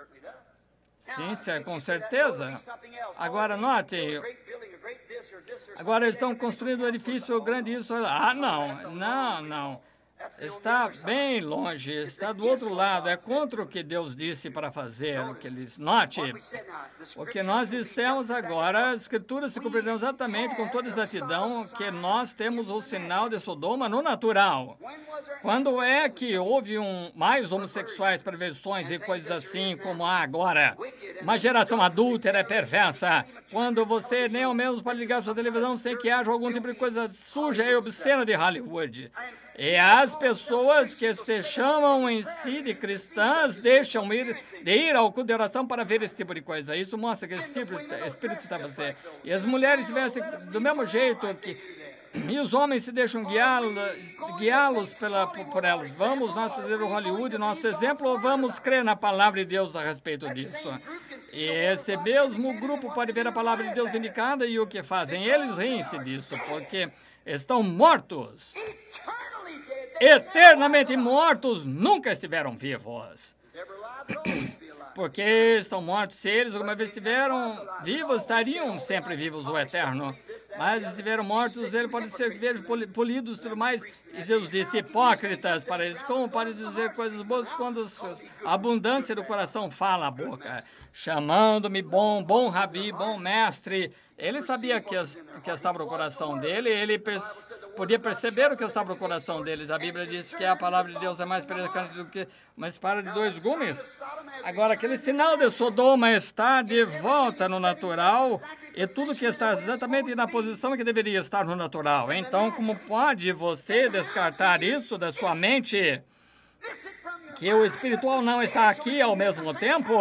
[SPEAKER 1] Sim, com certeza. Agora, note, agora eles estão construindo um edifício grande, isso... Ah, não. Está bem longe, está do outro lado, é contra o que Deus disse para fazer, o que eles... Note, o que nós dissemos agora, as Escrituras se cumprirão exatamente com toda exatidão que nós temos o sinal de Sodoma no natural. Quando é que houve mais homossexuais, perversões e coisas assim como há agora? Uma geração adúltera e perversa. Quando você nem ao menos pode ligar sua televisão sem que haja algum tipo de coisa suja e obscena de Hollywood. E as pessoas que se chamam em si de cristãs deixam de ir ao culto de oração para ver esse tipo de coisa. Isso mostra que esse tipo de espírito está em você. E as mulheres se vestem do mesmo jeito que E os homens se deixam guiá-los por elas. Vamos nós fazer o Hollywood nosso exemplo ou vamos crer na palavra de Deus a respeito disso? E esse mesmo grupo pode ver a palavra de Deus vindicada e o que fazem? Eles riem-se disso, porque estão mortos. Eternamente mortos, nunca estiveram vivos. Porque estão mortos. Se eles alguma vez estiveram vivos, estariam sempre vivos, o eterno. Mas se estiveram mortos, ele pode ser polidos e tudo mais. E Jesus disse, hipócritas para eles, como pode dizer coisas boas quando a abundância do coração fala a boca? Chamando-me bom rabi, bom mestre. Ele sabia que estava no coração dele, ele podia perceber o que estava no coração deles. A Bíblia diz que a palavra de Deus é mais penetrante do que uma espada de 2 gumes. Agora, aquele sinal de Sodoma está de volta no natural e tudo que está exatamente na posição que deveria estar no natural. Então, como pode você descartar isso da sua mente, que o espiritual não está aqui ao mesmo tempo?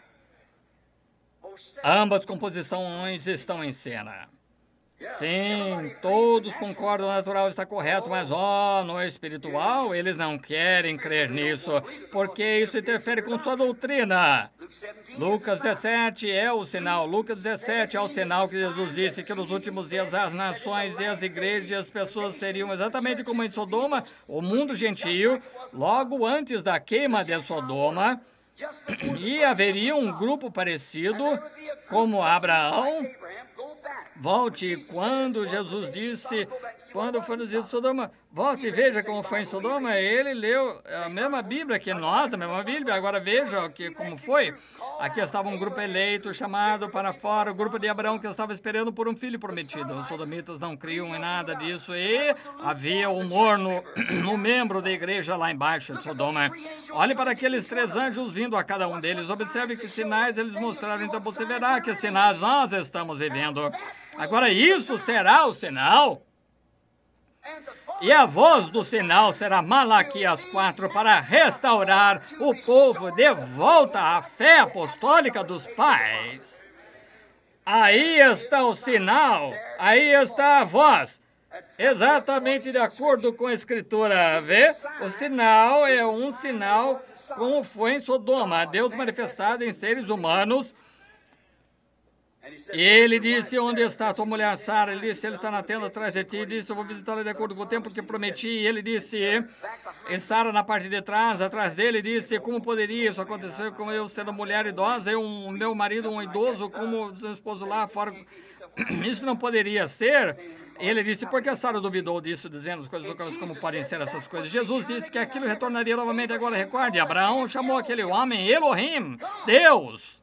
[SPEAKER 1] Ambas composições estão em cena. Sim, todos concordam, o natural está correto, mas no espiritual eles não querem crer nisso, porque isso interfere com sua doutrina. Lucas 17 é o sinal. Lucas 17 é o sinal que Jesus disse que nos últimos dias as nações e as igrejas e as pessoas seriam exatamente como em Sodoma, o mundo gentio, logo antes da queima de Sodoma. E haveria um grupo parecido como Abraão. Volte, quando Jesus disse, quando foi nos dias de Sodoma, volte e veja como foi em Sodoma. Ele leu a mesma Bíblia que nós, a mesma Bíblia. Agora veja como foi. Aqui estava um grupo eleito, chamado para fora, o grupo de Abraão que estava esperando por um filho prometido. Os sodomitas não criam em nada disso e havia humor no membro da igreja lá embaixo de Sodoma. Olhe para aqueles 3 anjos vindo a cada um deles. Observe que sinais eles mostraram. Então você verá que sinais nós estamos vivendo. Agora isso será o sinal. E a voz do sinal será Malaquias 4 para restaurar o povo de volta à fé apostólica dos pais. Aí está o sinal, aí está a voz. Exatamente de acordo com a Escritura, vê? O sinal é um sinal como foi em Sodoma, Deus manifestado em seres humanos. E ele disse, onde está a tua mulher Sara? Ele disse, ele está na tenda atrás de ti. Ele disse, eu vou visitá-la de acordo com o tempo que prometi. E ele disse, e Sara na parte de trás, atrás dele, disse, como poderia isso acontecer com eu sendo mulher idosa, eu, meu marido, um idoso, como seu esposo lá fora? Isso não poderia ser. Ele disse, por que Sara duvidou disso, dizendo as coisas como podem ser essas coisas? Jesus disse que aquilo retornaria novamente. Agora recorde, Abraão chamou aquele homem Elohim, Deus.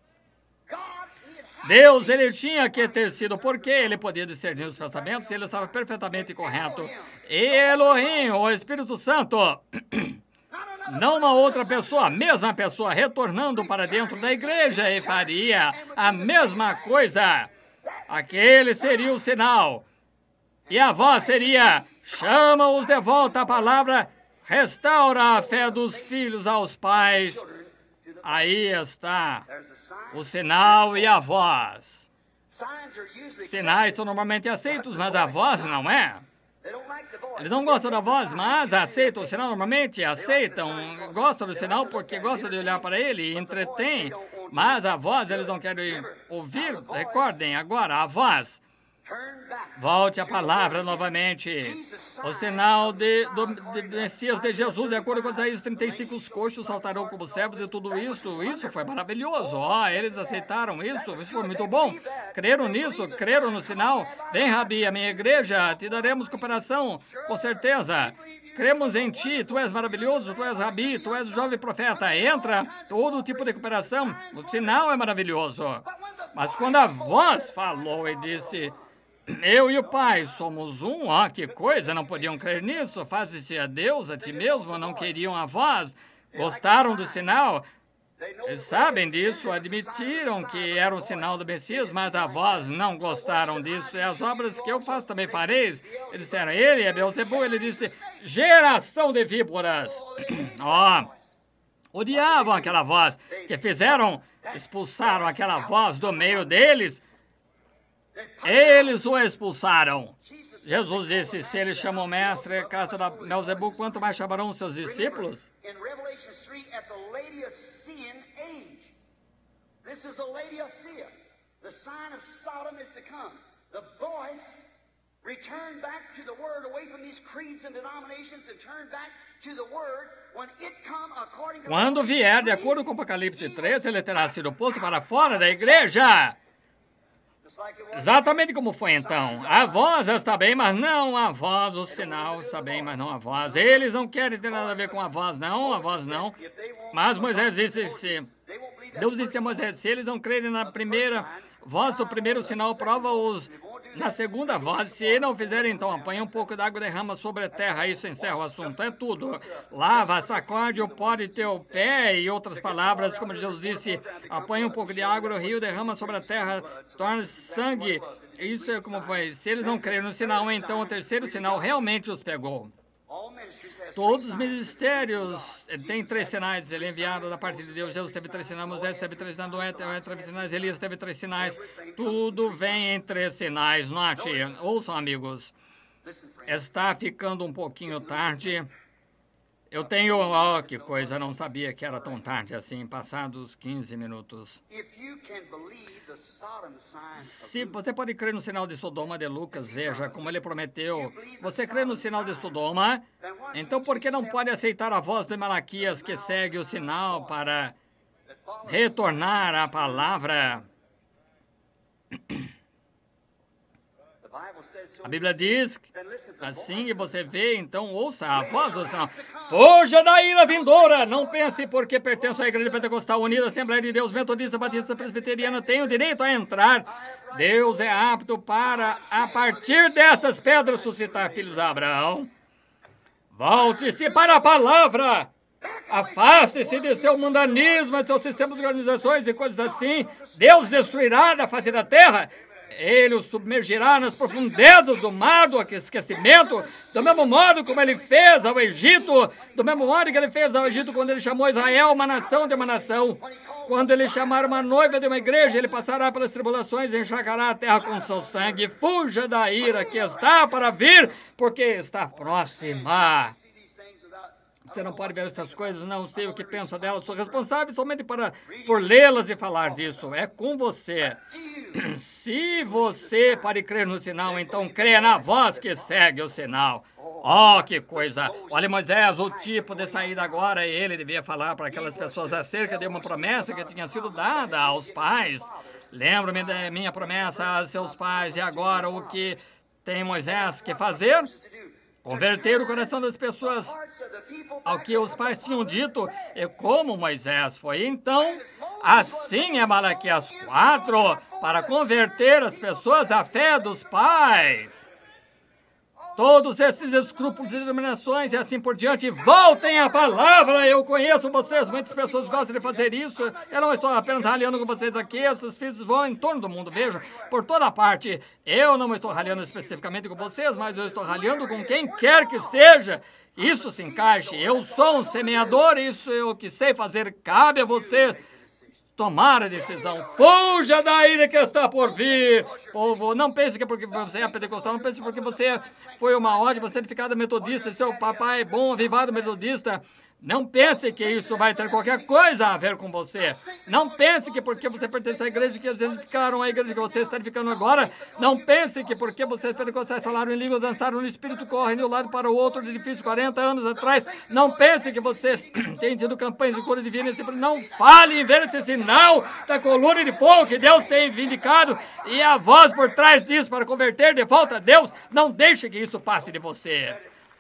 [SPEAKER 1] Deus, ele tinha que ter sido, porque ele podia discernir os pensamentos, ele estava perfeitamente correto. Elohim, o Espírito Santo, não uma outra pessoa, a mesma pessoa, retornando para dentro da igreja e faria a mesma coisa. Aquele seria o sinal. E a voz seria, chama-os de volta à palavra, restaura a fé dos filhos aos pais. Aí está o sinal e a voz. Sinais são normalmente aceitos, mas a voz não é. Eles não gostam da voz, mas aceitam o sinal normalmente, aceitam, gostam do sinal porque gostam de olhar para ele e entretém, mas a voz eles não querem ouvir. Recordem agora, a voz. Volte a palavra novamente. O sinal do Messias de Jesus, de acordo com Isaías 35, os coxos saltarão como servos e tudo isso. Isso foi maravilhoso. Eles aceitaram isso. Isso foi muito bom. Creram nisso, creram no sinal. Vem, Rabi, a minha igreja, te daremos cooperação, com certeza. Cremos em ti, tu és maravilhoso, tu és Rabi, tu és o jovem profeta. Entra, todo tipo de cooperação. O sinal é maravilhoso. Mas quando a voz falou e disse, eu e o Pai somos um, que coisa, não podiam crer nisso, faze-se a Deus, a ti mesmo, não queriam a voz, gostaram do sinal, eles sabem disso, admitiram que era o sinal do Messias, mas a voz não gostaram disso, e as obras que eu faço também fareis. Eles disseram, ele é Beelzebul, ele disse, geração de víboras. Odiavam aquela voz, que expulsaram aquela voz do meio deles. Eles o expulsaram. Jesus disse, se eles chamam o mestre a casa da Belzebu, quanto mais chamarão os seus discípulos?
[SPEAKER 2] Return back to the Word, away from these creeds and denominations, and turn back to the Word. When it come according to
[SPEAKER 1] Quando vier, de acordo com Apocalipse 13, ele terá sido posto para fora da igreja. Exatamente como foi então. A voz está bem, mas não a voz. O sinal está bem, mas não a voz. Eles não querem ter nada a ver com a voz, não. A voz não. Mas Moisés disse, Deus disse a Moisés, se eles não crerem na primeira voz do primeiro sinal, prova-os na segunda voz. Se não fizerem, então apanha um pouco d'água e derrama sobre a terra. Isso encerra o assunto. É tudo. Lava, sacode o pó de teu pé. E outras palavras, como Jesus disse, apanha um pouco de água no rio, derrama sobre a terra, torna sangue. Isso é como foi. Se eles não crerem no sinal, então o terceiro sinal realmente os pegou. Todos os ministérios têm 3 sinais. Ele é enviado da parte de Deus. Jesus teve 3 sinais. Moisés teve 3 sinais. Noé teve 3 sinais. Elias teve 3 sinais. Tudo vem em 3 sinais. Note, ouçam, amigos. Está ficando um pouquinho tarde. Eu tenho... Oh, que coisa. Não sabia que era tão tarde assim. Passados 15 minutos. Se você pode crer no sinal de Sodoma de Lucas, veja como ele prometeu. Você crê no sinal de Sodoma? Então por que não pode aceitar a voz de Malaquias que segue o sinal para retornar à palavra? A Bíblia diz, assim que você vê, então ouça a voz do sinal. Fuja da ira vindoura! Não pense porque pertenço à Igreja Pentecostal Unida, Assembleia de Deus, Metodista, Batista, Presbiteriana, tenho direito a entrar. Deus é apto para, a partir dessas pedras, suscitar filhos a Abraão. Volte-se para a palavra! Afaste-se de seu mundanismo, de seus sistemas de organizações e coisas assim. Deus destruirá da face da terra. Ele o submergirá nas profundezas do mar do esquecimento, do mesmo modo como ele fez ao Egito, do mesmo modo que ele fez ao Egito quando ele chamou Israel uma nação de uma nação. Quando ele chamar uma noiva de uma igreja, ele passará pelas tribulações e encharcará a terra com seu sangue. Fuja da ira que está para vir, porque está próxima. Você não pode ver essas coisas, não sei o que pensa delas. Sou responsável somente por lê-las e falar disso. É com você. Se você pode crer no sinal, então creia na voz que segue o sinal. Oh, que coisa! Olha, Moisés, o tipo de saída agora, ele devia falar para aquelas pessoas acerca de uma promessa que tinha sido dada aos pais. Lembro-me da minha promessa a seus pais. E agora o que tem Moisés que fazer? Converter o coração das pessoas ao que os pais tinham dito, e como Moisés foi então, assim é Malaquias 4, para converter as pessoas à fé dos pais. Todos esses escrúpulos e determinações e assim por diante, voltem à palavra. Eu conheço vocês, muitas pessoas gostam de fazer isso. Eu não estou apenas ralhando com vocês aqui, esses filhos vão em torno do mundo, vejam, por toda parte. Eu não estou ralhando especificamente com vocês, mas eu estou ralhando com quem quer que seja. Isso se encaixe. Eu sou um semeador, isso é o que sei fazer, cabe a vocês tomar a decisão. Fuja da ira que está por vir. Povo, não pense que porque você é pentecostal, não pense porque você foi uma ordem, você é edificado metodista, seu papai é bom, avivado metodista. Não pense que isso vai ter qualquer coisa a ver com você. Não pense que porque você pertence à igreja que eles edificaram, a igreja que você está edificando agora. Não pense que porque vocês pentecostais falaram em línguas, dançaram no espírito, correm de um lado para o outro do edifício 40 anos atrás. Não pense que vocês têm tido campanhas de cura divina. Não fale em ver esse sinal da coluna de fogo que Deus tem vindicado e a voz por trás disso para converter de volta a Deus. Não deixe que isso passe de você.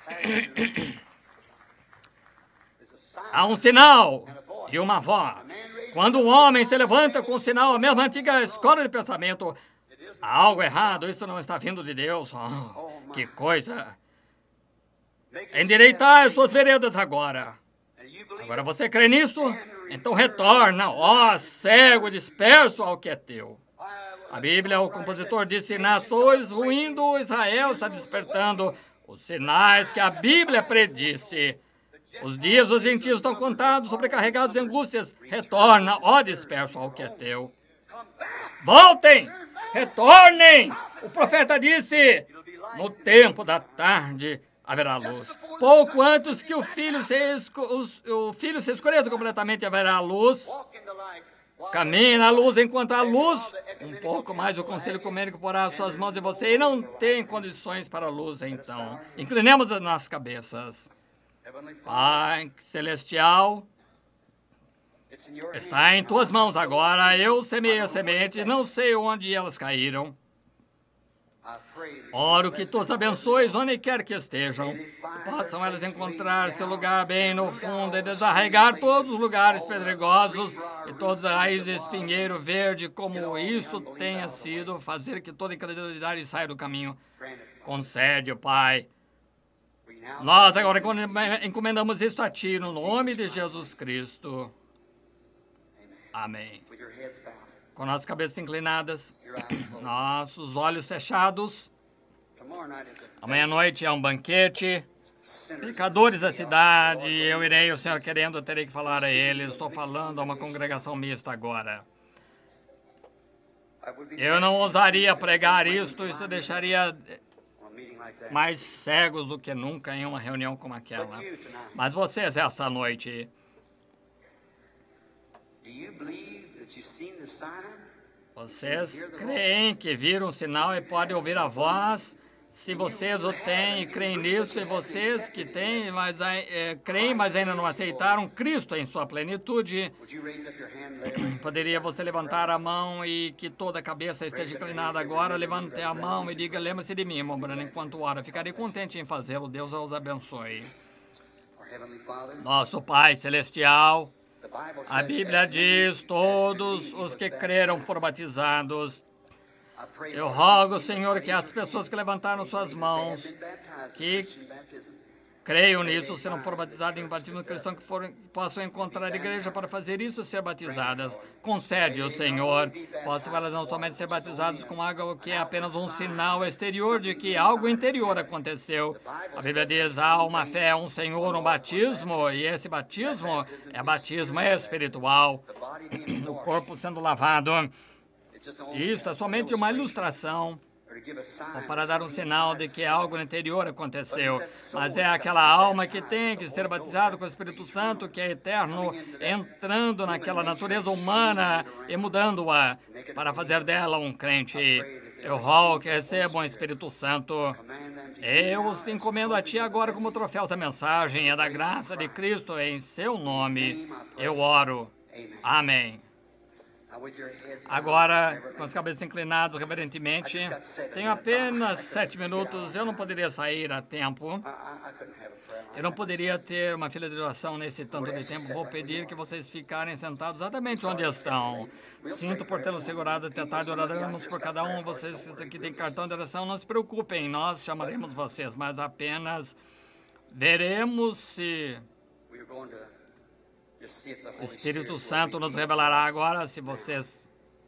[SPEAKER 1] Há um sinal e uma voz. Quando um homem se levanta com o sinal, a mesma antiga escola de pensamento, há algo errado, isso não está vindo de Deus. Oh, que coisa. Endireitai as suas veredas agora. Agora você crê nisso? Então retorna, ó cego disperso ao que é teu. A Bíblia, o compositor disse, nações ruindo, Israel está despertando os sinais que a Bíblia predisse. Os dias dos gentios estão contados, sobrecarregados de angústias. Retorna, ó disperso ao que é teu. Voltem! Retornem! O profeta disse, No tempo da tarde haverá luz. Pouco antes que o filho se escureça completamente, haverá luz. Caminhe na luz enquanto há luz. Um pouco mais o conselho ecumênico porá as suas mãos em você e não tem condições para a luz, então. Inclinemos as nossas cabeças. Pai celestial, está em tuas mãos agora. Eu semeei as sementes, não sei onde elas caíram. Oro que tu as abençoes onde quer que estejam. Que possam elas encontrar seu lugar bem no fundo e desarraigar todos os lugares pedregosos e todas as raízes de espinheiro verde, como isto tenha sido, fazer que toda incredulidade saia do caminho. Concede, Pai. Nós agora encomendamos isso a Ti, no nome de Jesus Cristo. Amém. Com nossas cabeças inclinadas, nossos olhos fechados. Amanhã à noite é um banquete. Pecadores da cidade, eu irei, o Senhor querendo, eu terei que falar a eles. Estou falando a uma congregação mista agora. Eu não ousaria pregar isto deixaria mais cegos do que nunca em uma reunião como aquela. Mas vocês, esta noite, vocês creem que viram o sinal e podem ouvir a voz? Se vocês o têm e creem nisso, e vocês que têm, mas creem, mas ainda não aceitaram Cristo em sua plenitude, poderia você levantar a mão e que toda a cabeça esteja inclinada agora? Levante a mão e diga, lembre-se de mim, Mombrana, enquanto ora. Ficarei contente em fazê-lo. Deus os abençoe. Nosso Pai Celestial, a Bíblia diz, todos os que creram foram batizados. Eu rogo, Senhor, que as pessoas que levantaram suas mãos, que creiam nisso, se não foram batizadas em batismo cristão, que possam encontrar a igreja para fazer isso e ser batizadas. Concede-o, Senhor. Possam elas não somente ser batizadas com água, que é apenas um sinal exterior de que algo interior aconteceu. A Bíblia diz, há uma fé, um Senhor, um batismo, e esse batismo é batismo espiritual. O corpo sendo lavado. Isto é somente uma ilustração para dar um sinal de que algo no interior aconteceu. Mas é aquela alma que tem que ser batizada com o Espírito Santo, que é eterno, entrando naquela natureza humana e mudando-a para fazer dela um crente. Eu rogo que recebam o Espírito Santo. Eu os encomendo a Ti agora como troféus da mensagem e da graça de Cristo em Seu nome. Eu oro. Amém. Agora, com as cabeças inclinadas reverentemente, tenho apenas 7 minutos, eu não poderia sair a tempo. Eu não poderia ter uma fila de oração nesse tanto de tempo. Vou pedir que vocês ficarem sentados exatamente onde estão. Sinto por tê-los segurado até tarde, oraremos por cada um. Vocês que têm cartão de oração, não se preocupem, nós chamaremos vocês, mas apenas veremos se o Espírito Santo nos revelará agora, se vocês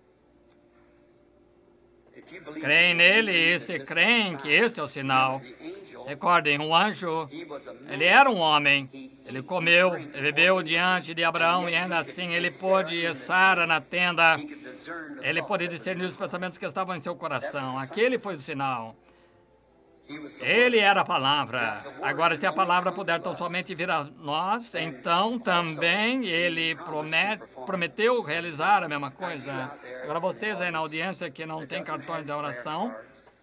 [SPEAKER 1] creem nele e se creem que esse é o sinal. Recordem, um anjo, ele era um homem, ele comeu, ele bebeu diante de Abraão e ainda assim ele pôde estar na tenda, ele pôde discernir os pensamentos que estavam em seu coração. Aquele foi o sinal. Ele era a palavra. Agora, se a palavra puder tão somente vir a nós, então também ele prometeu realizar a mesma coisa. Agora, vocês aí na audiência que não têm cartões de oração,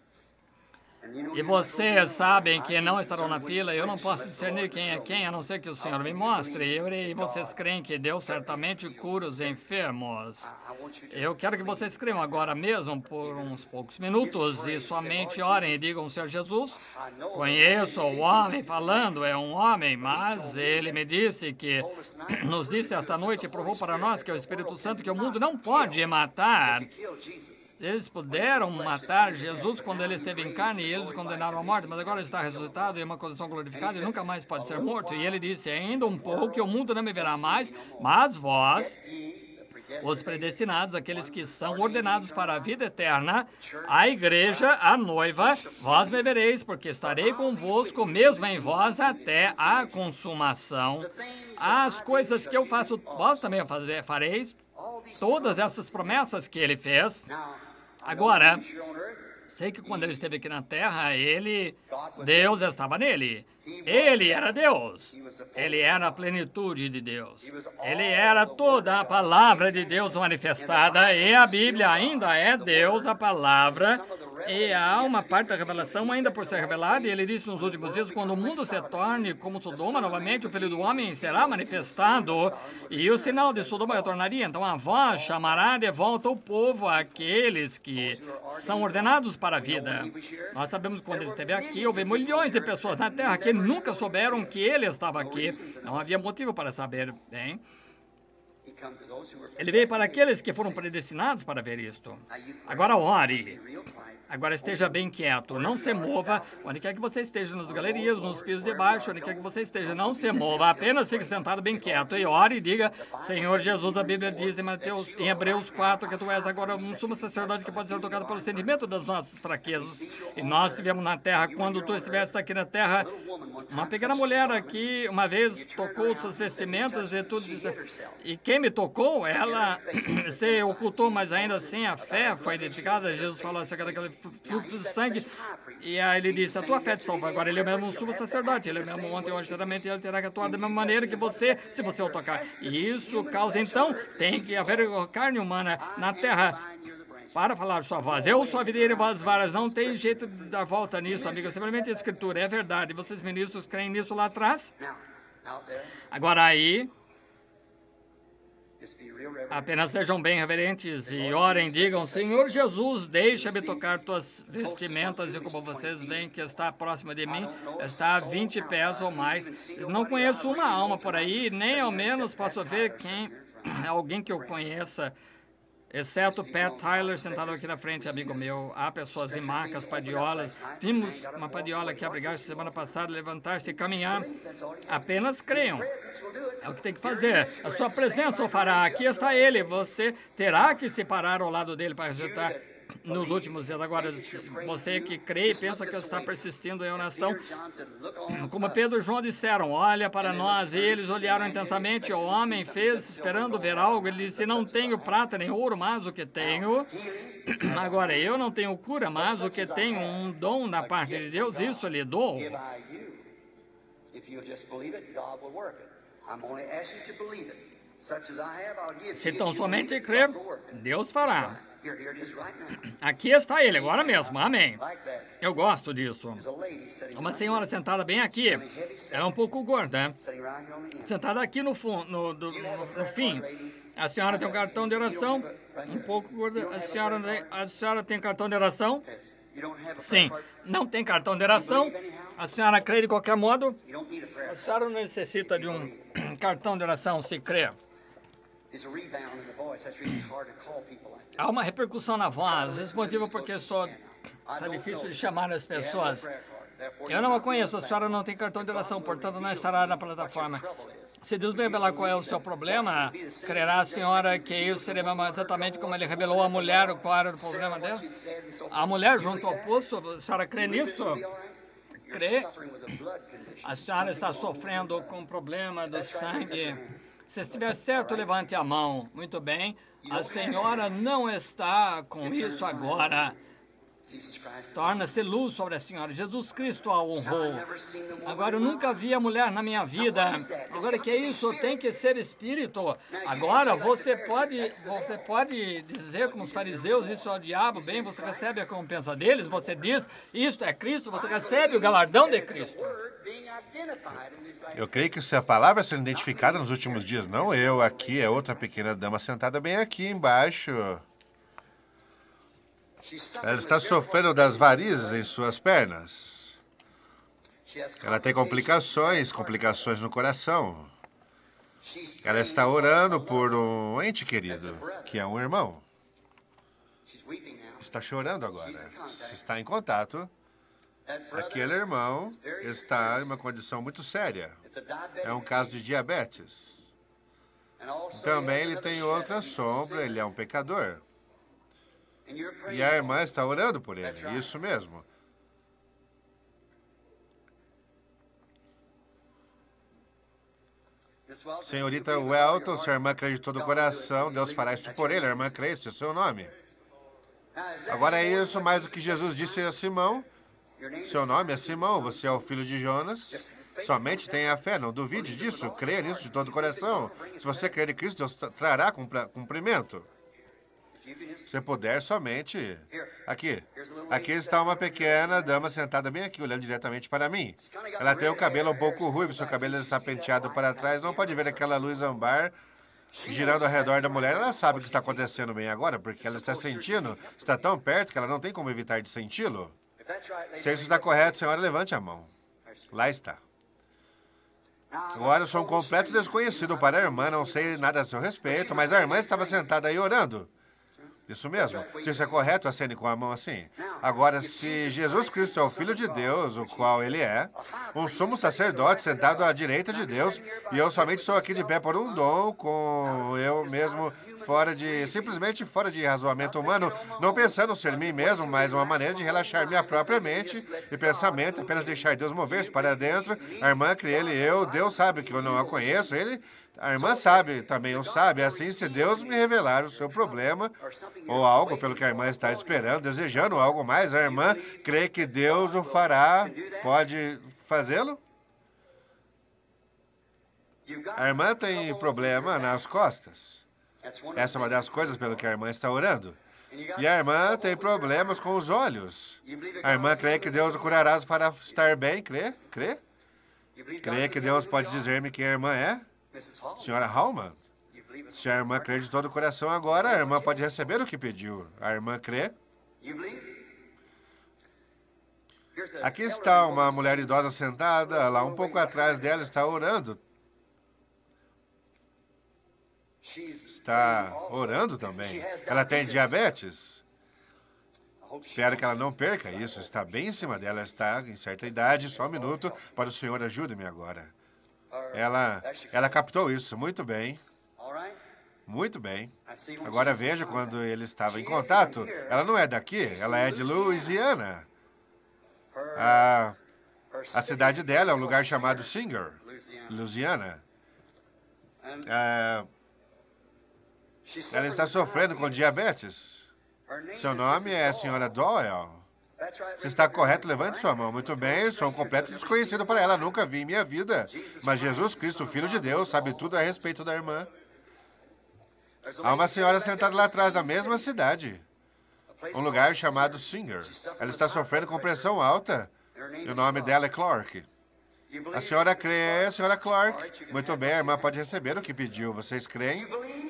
[SPEAKER 1] e vocês sabem que não estarão na fila, eu não posso discernir quem é quem, a não ser que o Senhor me mostre. E vocês creem que Deus certamente cura os enfermos. Eu quero que vocês creiam agora mesmo por uns poucos minutos e somente orem e digam, Senhor Jesus, conheço o homem falando, é um homem, mas ele me disse que, nos disse esta noite e provou para nós que é o Espírito Santo que o mundo não pode matar. Eles puderam matar Jesus quando ele esteve em carne e eles o condenaram à morte, mas agora ele está ressuscitado em uma condição glorificada e nunca mais pode ser morto. E ele disse, ainda um pouco, que o mundo não me verá mais, mas vós, os predestinados, aqueles que são ordenados para a vida eterna, a igreja, a noiva, vós me vereis, porque estarei convosco, mesmo em vós, até a consumação. As coisas que eu faço, vós também fareis, todas essas promessas que ele fez. Agora, Sei que quando ele esteve aqui na Terra, Deus estava nele. Ele era Deus. Ele era a plenitude de Deus. Ele era toda a palavra de Deus manifestada. E a Bíblia ainda é Deus, a palavra. E há uma parte da revelação ainda por ser revelada. E ele disse nos últimos dias, quando o mundo se torne como Sodoma novamente, o Filho do Homem será manifestado. E o sinal de Sodoma retornaria. Então a voz chamará de volta o povo, aqueles que são ordenados para a vida. Nós sabemos que quando ele esteve aqui, houve milhões de pessoas na Terra que nunca souberam que ele estava aqui. Não havia motivo para saber, bem. Ele veio para aqueles que foram predestinados para ver isto. Agora ore. Agora esteja bem quieto, não se mova, onde quer que você esteja, nas galerias, nos pisos de baixo, onde quer que você esteja, não se mova, apenas fique sentado bem quieto e ore e diga, Senhor Jesus, a Bíblia diz em Hebreus 4 que tu és agora um sumo sacerdote que pode ser tocado pelo sentimento das nossas fraquezas. E nós estivemos na terra, quando tu estiveste aqui na terra, uma pequena mulher aqui, uma vez tocou suas vestimentas e tudo isso. E quem me tocou, ela se ocultou, mas ainda assim a fé foi identificada. Jesus falou acerca daquele fluxo de sangue, e aí ele disse, a tua fé te salva. Agora ele é mesmo um sumo sacerdote, ele é mesmo ontem, hoje, eternamente, ele terá que atuar da mesma maneira que você, se você o tocar. E isso causa, então, tem que haver carne humana na terra para falar sua voz. Eu sou a videira e as varas, não tem jeito de dar volta nisso, amigo, simplesmente a escritura, é verdade. Vocês ministros creem nisso lá atrás? Agora aí, apenas sejam bem reverentes e orem, digam, Senhor Jesus, deixa-me tocar tuas vestimentas, e como vocês veem que está próximo de mim, está a 20 pés ou mais. Não conheço uma alma por aí, nem ao menos posso ver alguém que eu conheça, exceto Pat Tyler sentado aqui na frente, amigo meu. Há pessoas em macas, padiolas. Vimos uma padiola que abrigar-se semana passada, levantar-se e caminhar. Apenas creiam. É o que tem que fazer. A sua presença o fará. Aqui está ele. Você terá que se parar ao lado dele para resultar nos últimos dias. Agora, você que crê e pensa que está persistindo em oração, como Pedro e João disseram, olha para nós, e eles olharam intensamente, o homem fez, esperando ver algo, ele disse, não tenho prata nem ouro, mas o que tenho, agora eu não tenho cura, mas o que tenho, um dom da parte de Deus, isso lhe dou. Se tão somente crer, Deus fará. Aqui está ele, agora mesmo, amém. Eu gosto disso. Uma senhora sentada bem aqui, ela é um pouco gorda, sentada aqui no fim. A senhora tem um cartão de oração, um pouco gorda. A senhora tem cartão de oração? Sim. Não tem cartão de oração? A senhora crê de qualquer modo? A senhora não necessita de um cartão de oração se crer. Há uma repercussão na voz, esse motivo porque está difícil de chamar as pessoas. Eu não a conheço, a senhora não tem cartão de oração, portanto não estará na plataforma. Se Deus me revelar qual é o seu problema, crerá a senhora que isso seria exatamente como ele revelou à mulher qual era o problema dela? A mulher junto ao poço, a senhora crê nisso? Crê? A senhora está sofrendo com problema do sangue. Se estiver certo, levante a mão. Muito bem. A senhora não está com isso agora. Torna-se luz sobre a senhora. Jesus Cristo a honrou. Agora, eu nunca vi a mulher na minha vida. Agora, que é isso? Tem que ser espírito. Agora, você pode dizer como os fariseus, isso é o diabo. Bem, você recebe a recompensa deles. Você diz, isto é Cristo. Você recebe o galardão de Cristo.
[SPEAKER 3] Eu creio que isso é a palavra sendo identificada nos últimos dias. Não eu, aqui é outra pequena dama sentada bem aqui embaixo. Ela está sofrendo das varizes em suas pernas. Ela tem complicações no coração. Ela está orando por um ente querido, que é um irmão. Está chorando agora. Se está em contato, aquele irmão está em uma condição muito séria. É um caso de diabetes. Também ele tem outra sombra, ele é um pecador. E a irmã está orando por ele, isso mesmo. Senhorita Welton, se a irmã crê de todo o coração, Deus fará isso por ele. A irmã crê, esse é o seu nome. Agora é isso mais do que Jesus disse a Simão. Seu nome é Simão, você é o filho de Jonas. Somente tenha fé, não duvide disso, creia nisso de todo o coração. Se você crer em Cristo, Deus trará cumprimento. Se puder, somente. Aqui está uma pequena dama sentada bem aqui, olhando diretamente para mim. Ela tem o cabelo um pouco ruivo, seu cabelo está penteado para trás, não pode ver aquela luz ambar girando ao redor da mulher. Ela sabe o que está acontecendo bem agora, porque ela está sentindo, está tão perto que ela não tem como evitar de senti-lo. Se isso está correto, senhora, levante a mão. Lá está. Agora, eu sou um completo desconhecido para a irmã, não sei nada a seu respeito, mas a irmã estava sentada aí orando. Isso mesmo. Se isso é correto, acene com a mão assim. Agora, se Jesus Cristo é o Filho de Deus, o qual Ele é, um sumo sacerdote sentado à direita de Deus, e eu somente sou aqui de pé por um dom, com eu mesmo simplesmente fora de razoamento humano, não pensando ser mim mesmo, mas uma maneira de relaxar minha própria mente e pensamento, apenas deixar Deus mover-se para dentro. A irmã crê Ele, Deus sabe que eu não a conheço, a irmã sabe, também o sabe. Assim, se Deus me revelar o seu problema, ou algo pelo que a irmã está esperando, desejando algo mais, a irmã crê que Deus o fará. Pode fazê-lo? A irmã tem problema nas costas. Essa é uma das coisas pelo que a irmã está orando. E a irmã tem problemas com os olhos. A irmã crê que Deus o curará para estar bem. Crê? Crê que Deus pode dizer-me quem a irmã é? Senhora Hallman? Se a irmã crê de todo o coração agora, a irmã pode receber o que pediu. A irmã crê? Aqui está uma mulher idosa sentada, lá um pouco atrás dela está orando. Está orando também. Ela tem diabetes. Espero que ela não perca isso. Está bem em cima dela. Está em certa idade. Só um minuto para o senhor. Ajude-me agora. Ela captou isso. Muito bem. Muito bem. Agora veja quando ele estava em contato. Ela não é daqui. Ela é de Louisiana. A cidade dela é um lugar chamado Singer, Louisiana. Ela está sofrendo com diabetes. Seu nome é a senhora Doyle. Se está correto, levante sua mão. Muito bem, sou um completo desconhecido para ela. Nunca vi em minha vida. Mas Jesus Cristo, Filho de Deus, sabe tudo a respeito da irmã. Há uma senhora sentada lá atrás da mesma cidade. Um lugar chamado Singer. Ela está sofrendo com pressão alta. E o nome dela é Clark. A senhora crê, senhora Clark? Muito bem, a irmã pode receber o que pediu. Vocês creem?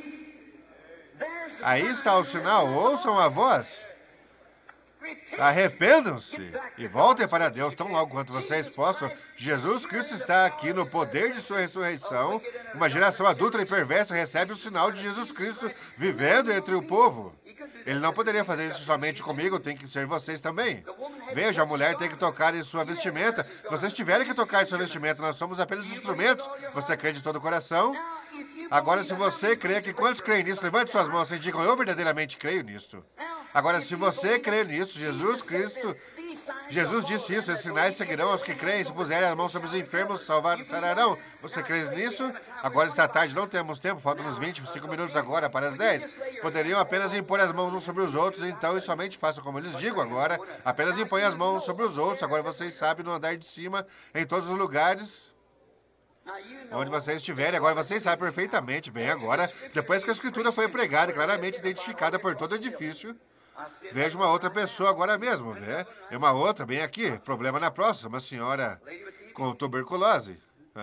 [SPEAKER 3] Aí está o sinal. Ouçam a voz. Arrependam-se e voltem para Deus tão logo quanto vocês possam. Jesus Cristo está aqui no poder de sua ressurreição. Uma geração adulta e perversa recebe o sinal de Jesus Cristo vivendo entre o povo. Ele não poderia fazer isso somente comigo, tem que ser vocês também. Veja, a mulher tem que tocar em sua vestimenta. Se vocês tiverem que tocar em sua vestimenta, nós somos apenas instrumentos. Você crê de todo o coração? Agora, se você crê, que quantos creem nisso, levante suas mãos e digam, eu verdadeiramente creio nisto. Agora, se você crê nisso, Jesus Cristo, Jesus disse isso, esses sinais seguirão aos que creem, se puserem as mãos sobre os enfermos, sararão. Você crê nisso? Agora está tarde, não temos tempo, faltam-nos 25 minutos agora para as 10. Poderiam apenas impor as mãos uns sobre os outros, então, e somente façam como eu lhes digo agora, apenas impõem as mãos sobre os outros. Agora vocês sabem, no andar de cima, em todos os lugares, onde vocês estiverem, agora vocês sabem perfeitamente, bem agora, depois que a Escritura foi pregada, claramente identificada por todo o edifício, vejo uma outra pessoa agora mesmo, vê? É uma outra, bem aqui, problema na próstata, uma senhora com tuberculose.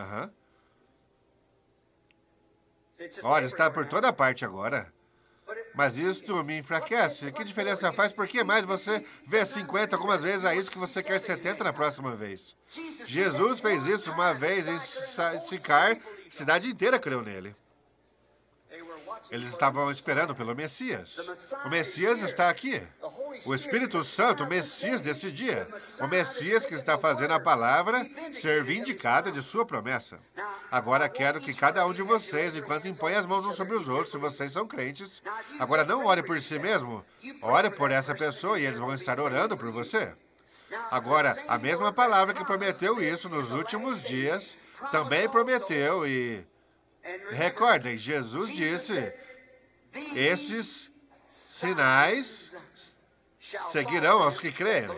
[SPEAKER 3] Olha, está por toda parte agora. Mas isto me enfraquece. Que diferença faz? Por que mais você vê 50 algumas vezes a isso que você quer 70 na próxima vez? Jesus fez isso uma vez em Sicar, a cidade inteira creu nele. Eles estavam esperando pelo Messias. O Messias está aqui. O Espírito Santo, o Messias desse dia. O Messias que está fazendo a palavra ser vindicada de sua promessa. Agora quero que cada um de vocês, enquanto impõe as mãos uns sobre os outros, se vocês são crentes, agora não ore por si mesmo. Ore por essa pessoa e eles vão estar orando por você. Agora, a mesma palavra que prometeu isso nos últimos dias, também prometeu e... Recordem, Jesus disse, esses sinais seguirão aos que creem.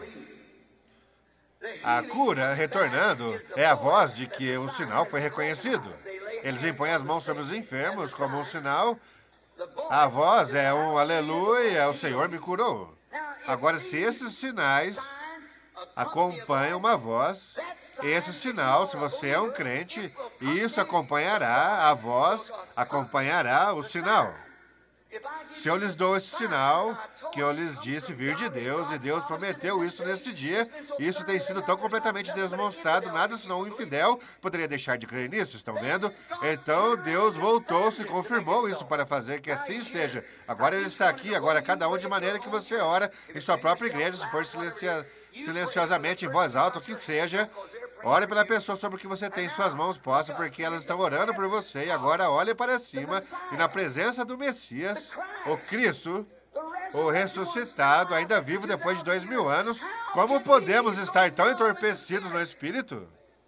[SPEAKER 3] A cura, retornando, é a voz de que o sinal foi reconhecido. Eles impõem as mãos sobre os enfermos como um sinal. A voz é um aleluia, o Senhor me curou. Agora, se esses sinais acompanham uma voz, esse sinal, se você é um crente, isso acompanhará, a voz acompanhará o sinal. Se eu lhes dou esse sinal, que eu lhes disse vir de Deus, e Deus prometeu isso neste dia, isso tem sido tão completamente demonstrado, nada senão um infidel poderia deixar de crer nisso, estão vendo? Então Deus voltou-se e confirmou isso para fazer que assim seja. Agora Ele está aqui, agora cada um de maneira que você ora em sua própria igreja, se for silenciosamente, em voz alta, o que seja. Ore pela pessoa sobre o que você tem em suas mãos postas, porque elas estão orando por você. E agora olhe para cima e na presença do Messias, o Cristo, o ressuscitado, ainda vivo depois de 2000 anos, como podemos estar tão entorpecidos no Espírito?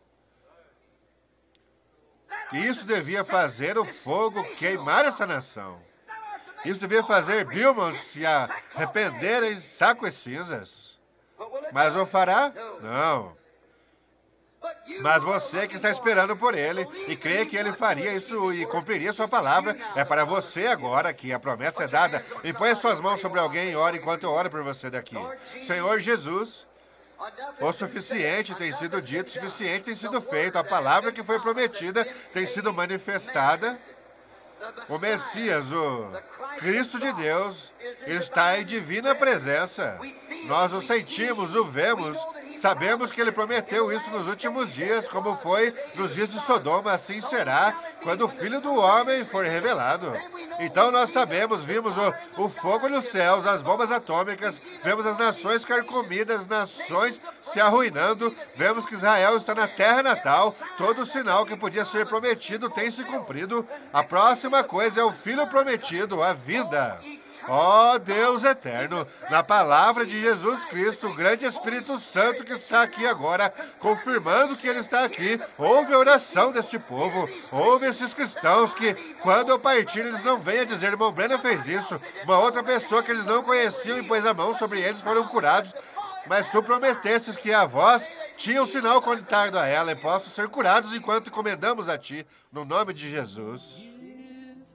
[SPEAKER 3] Isso devia fazer o fogo queimar essa nação. Isso devia fazer Beaumont se arrepender em saco e cinzas. Mas o fará? Não. Mas você que está esperando por Ele e crê que Ele faria isso e cumpriria sua palavra, é para você agora que a promessa é dada. E põe suas mãos sobre alguém e ore enquanto eu oro por você daqui. Senhor Jesus, o suficiente tem sido dito, o suficiente tem sido feito, a palavra que foi prometida tem sido manifestada. O Messias, o Cristo de Deus, está em divina presença. Nós o sentimos, o vemos, sabemos que Ele prometeu isso nos últimos dias, como foi nos dias de Sodoma, assim será quando o Filho do Homem for revelado. Então nós sabemos, vimos o fogo nos céus, as bombas atômicas, vemos as nações carcomidas, nações se arruinando, vemos que Israel está na terra natal, todo sinal que podia ser prometido tem se cumprido. A próxima coisa é o Filho prometido, a vinda. Ó Deus eterno, na palavra de Jesus Cristo, o grande Espírito Santo que está aqui agora, confirmando que Ele está aqui, ouve a oração deste povo, ouve esses cristãos que, quando eu partir, eles não venham dizer, irmão Breno fez isso, uma outra pessoa que eles não conheciam e pôs a mão sobre eles foram curados, mas tu prometestes que a voz tinha um sinal conectado a ela e possam ser curados enquanto encomendamos a ti, no nome de Jesus.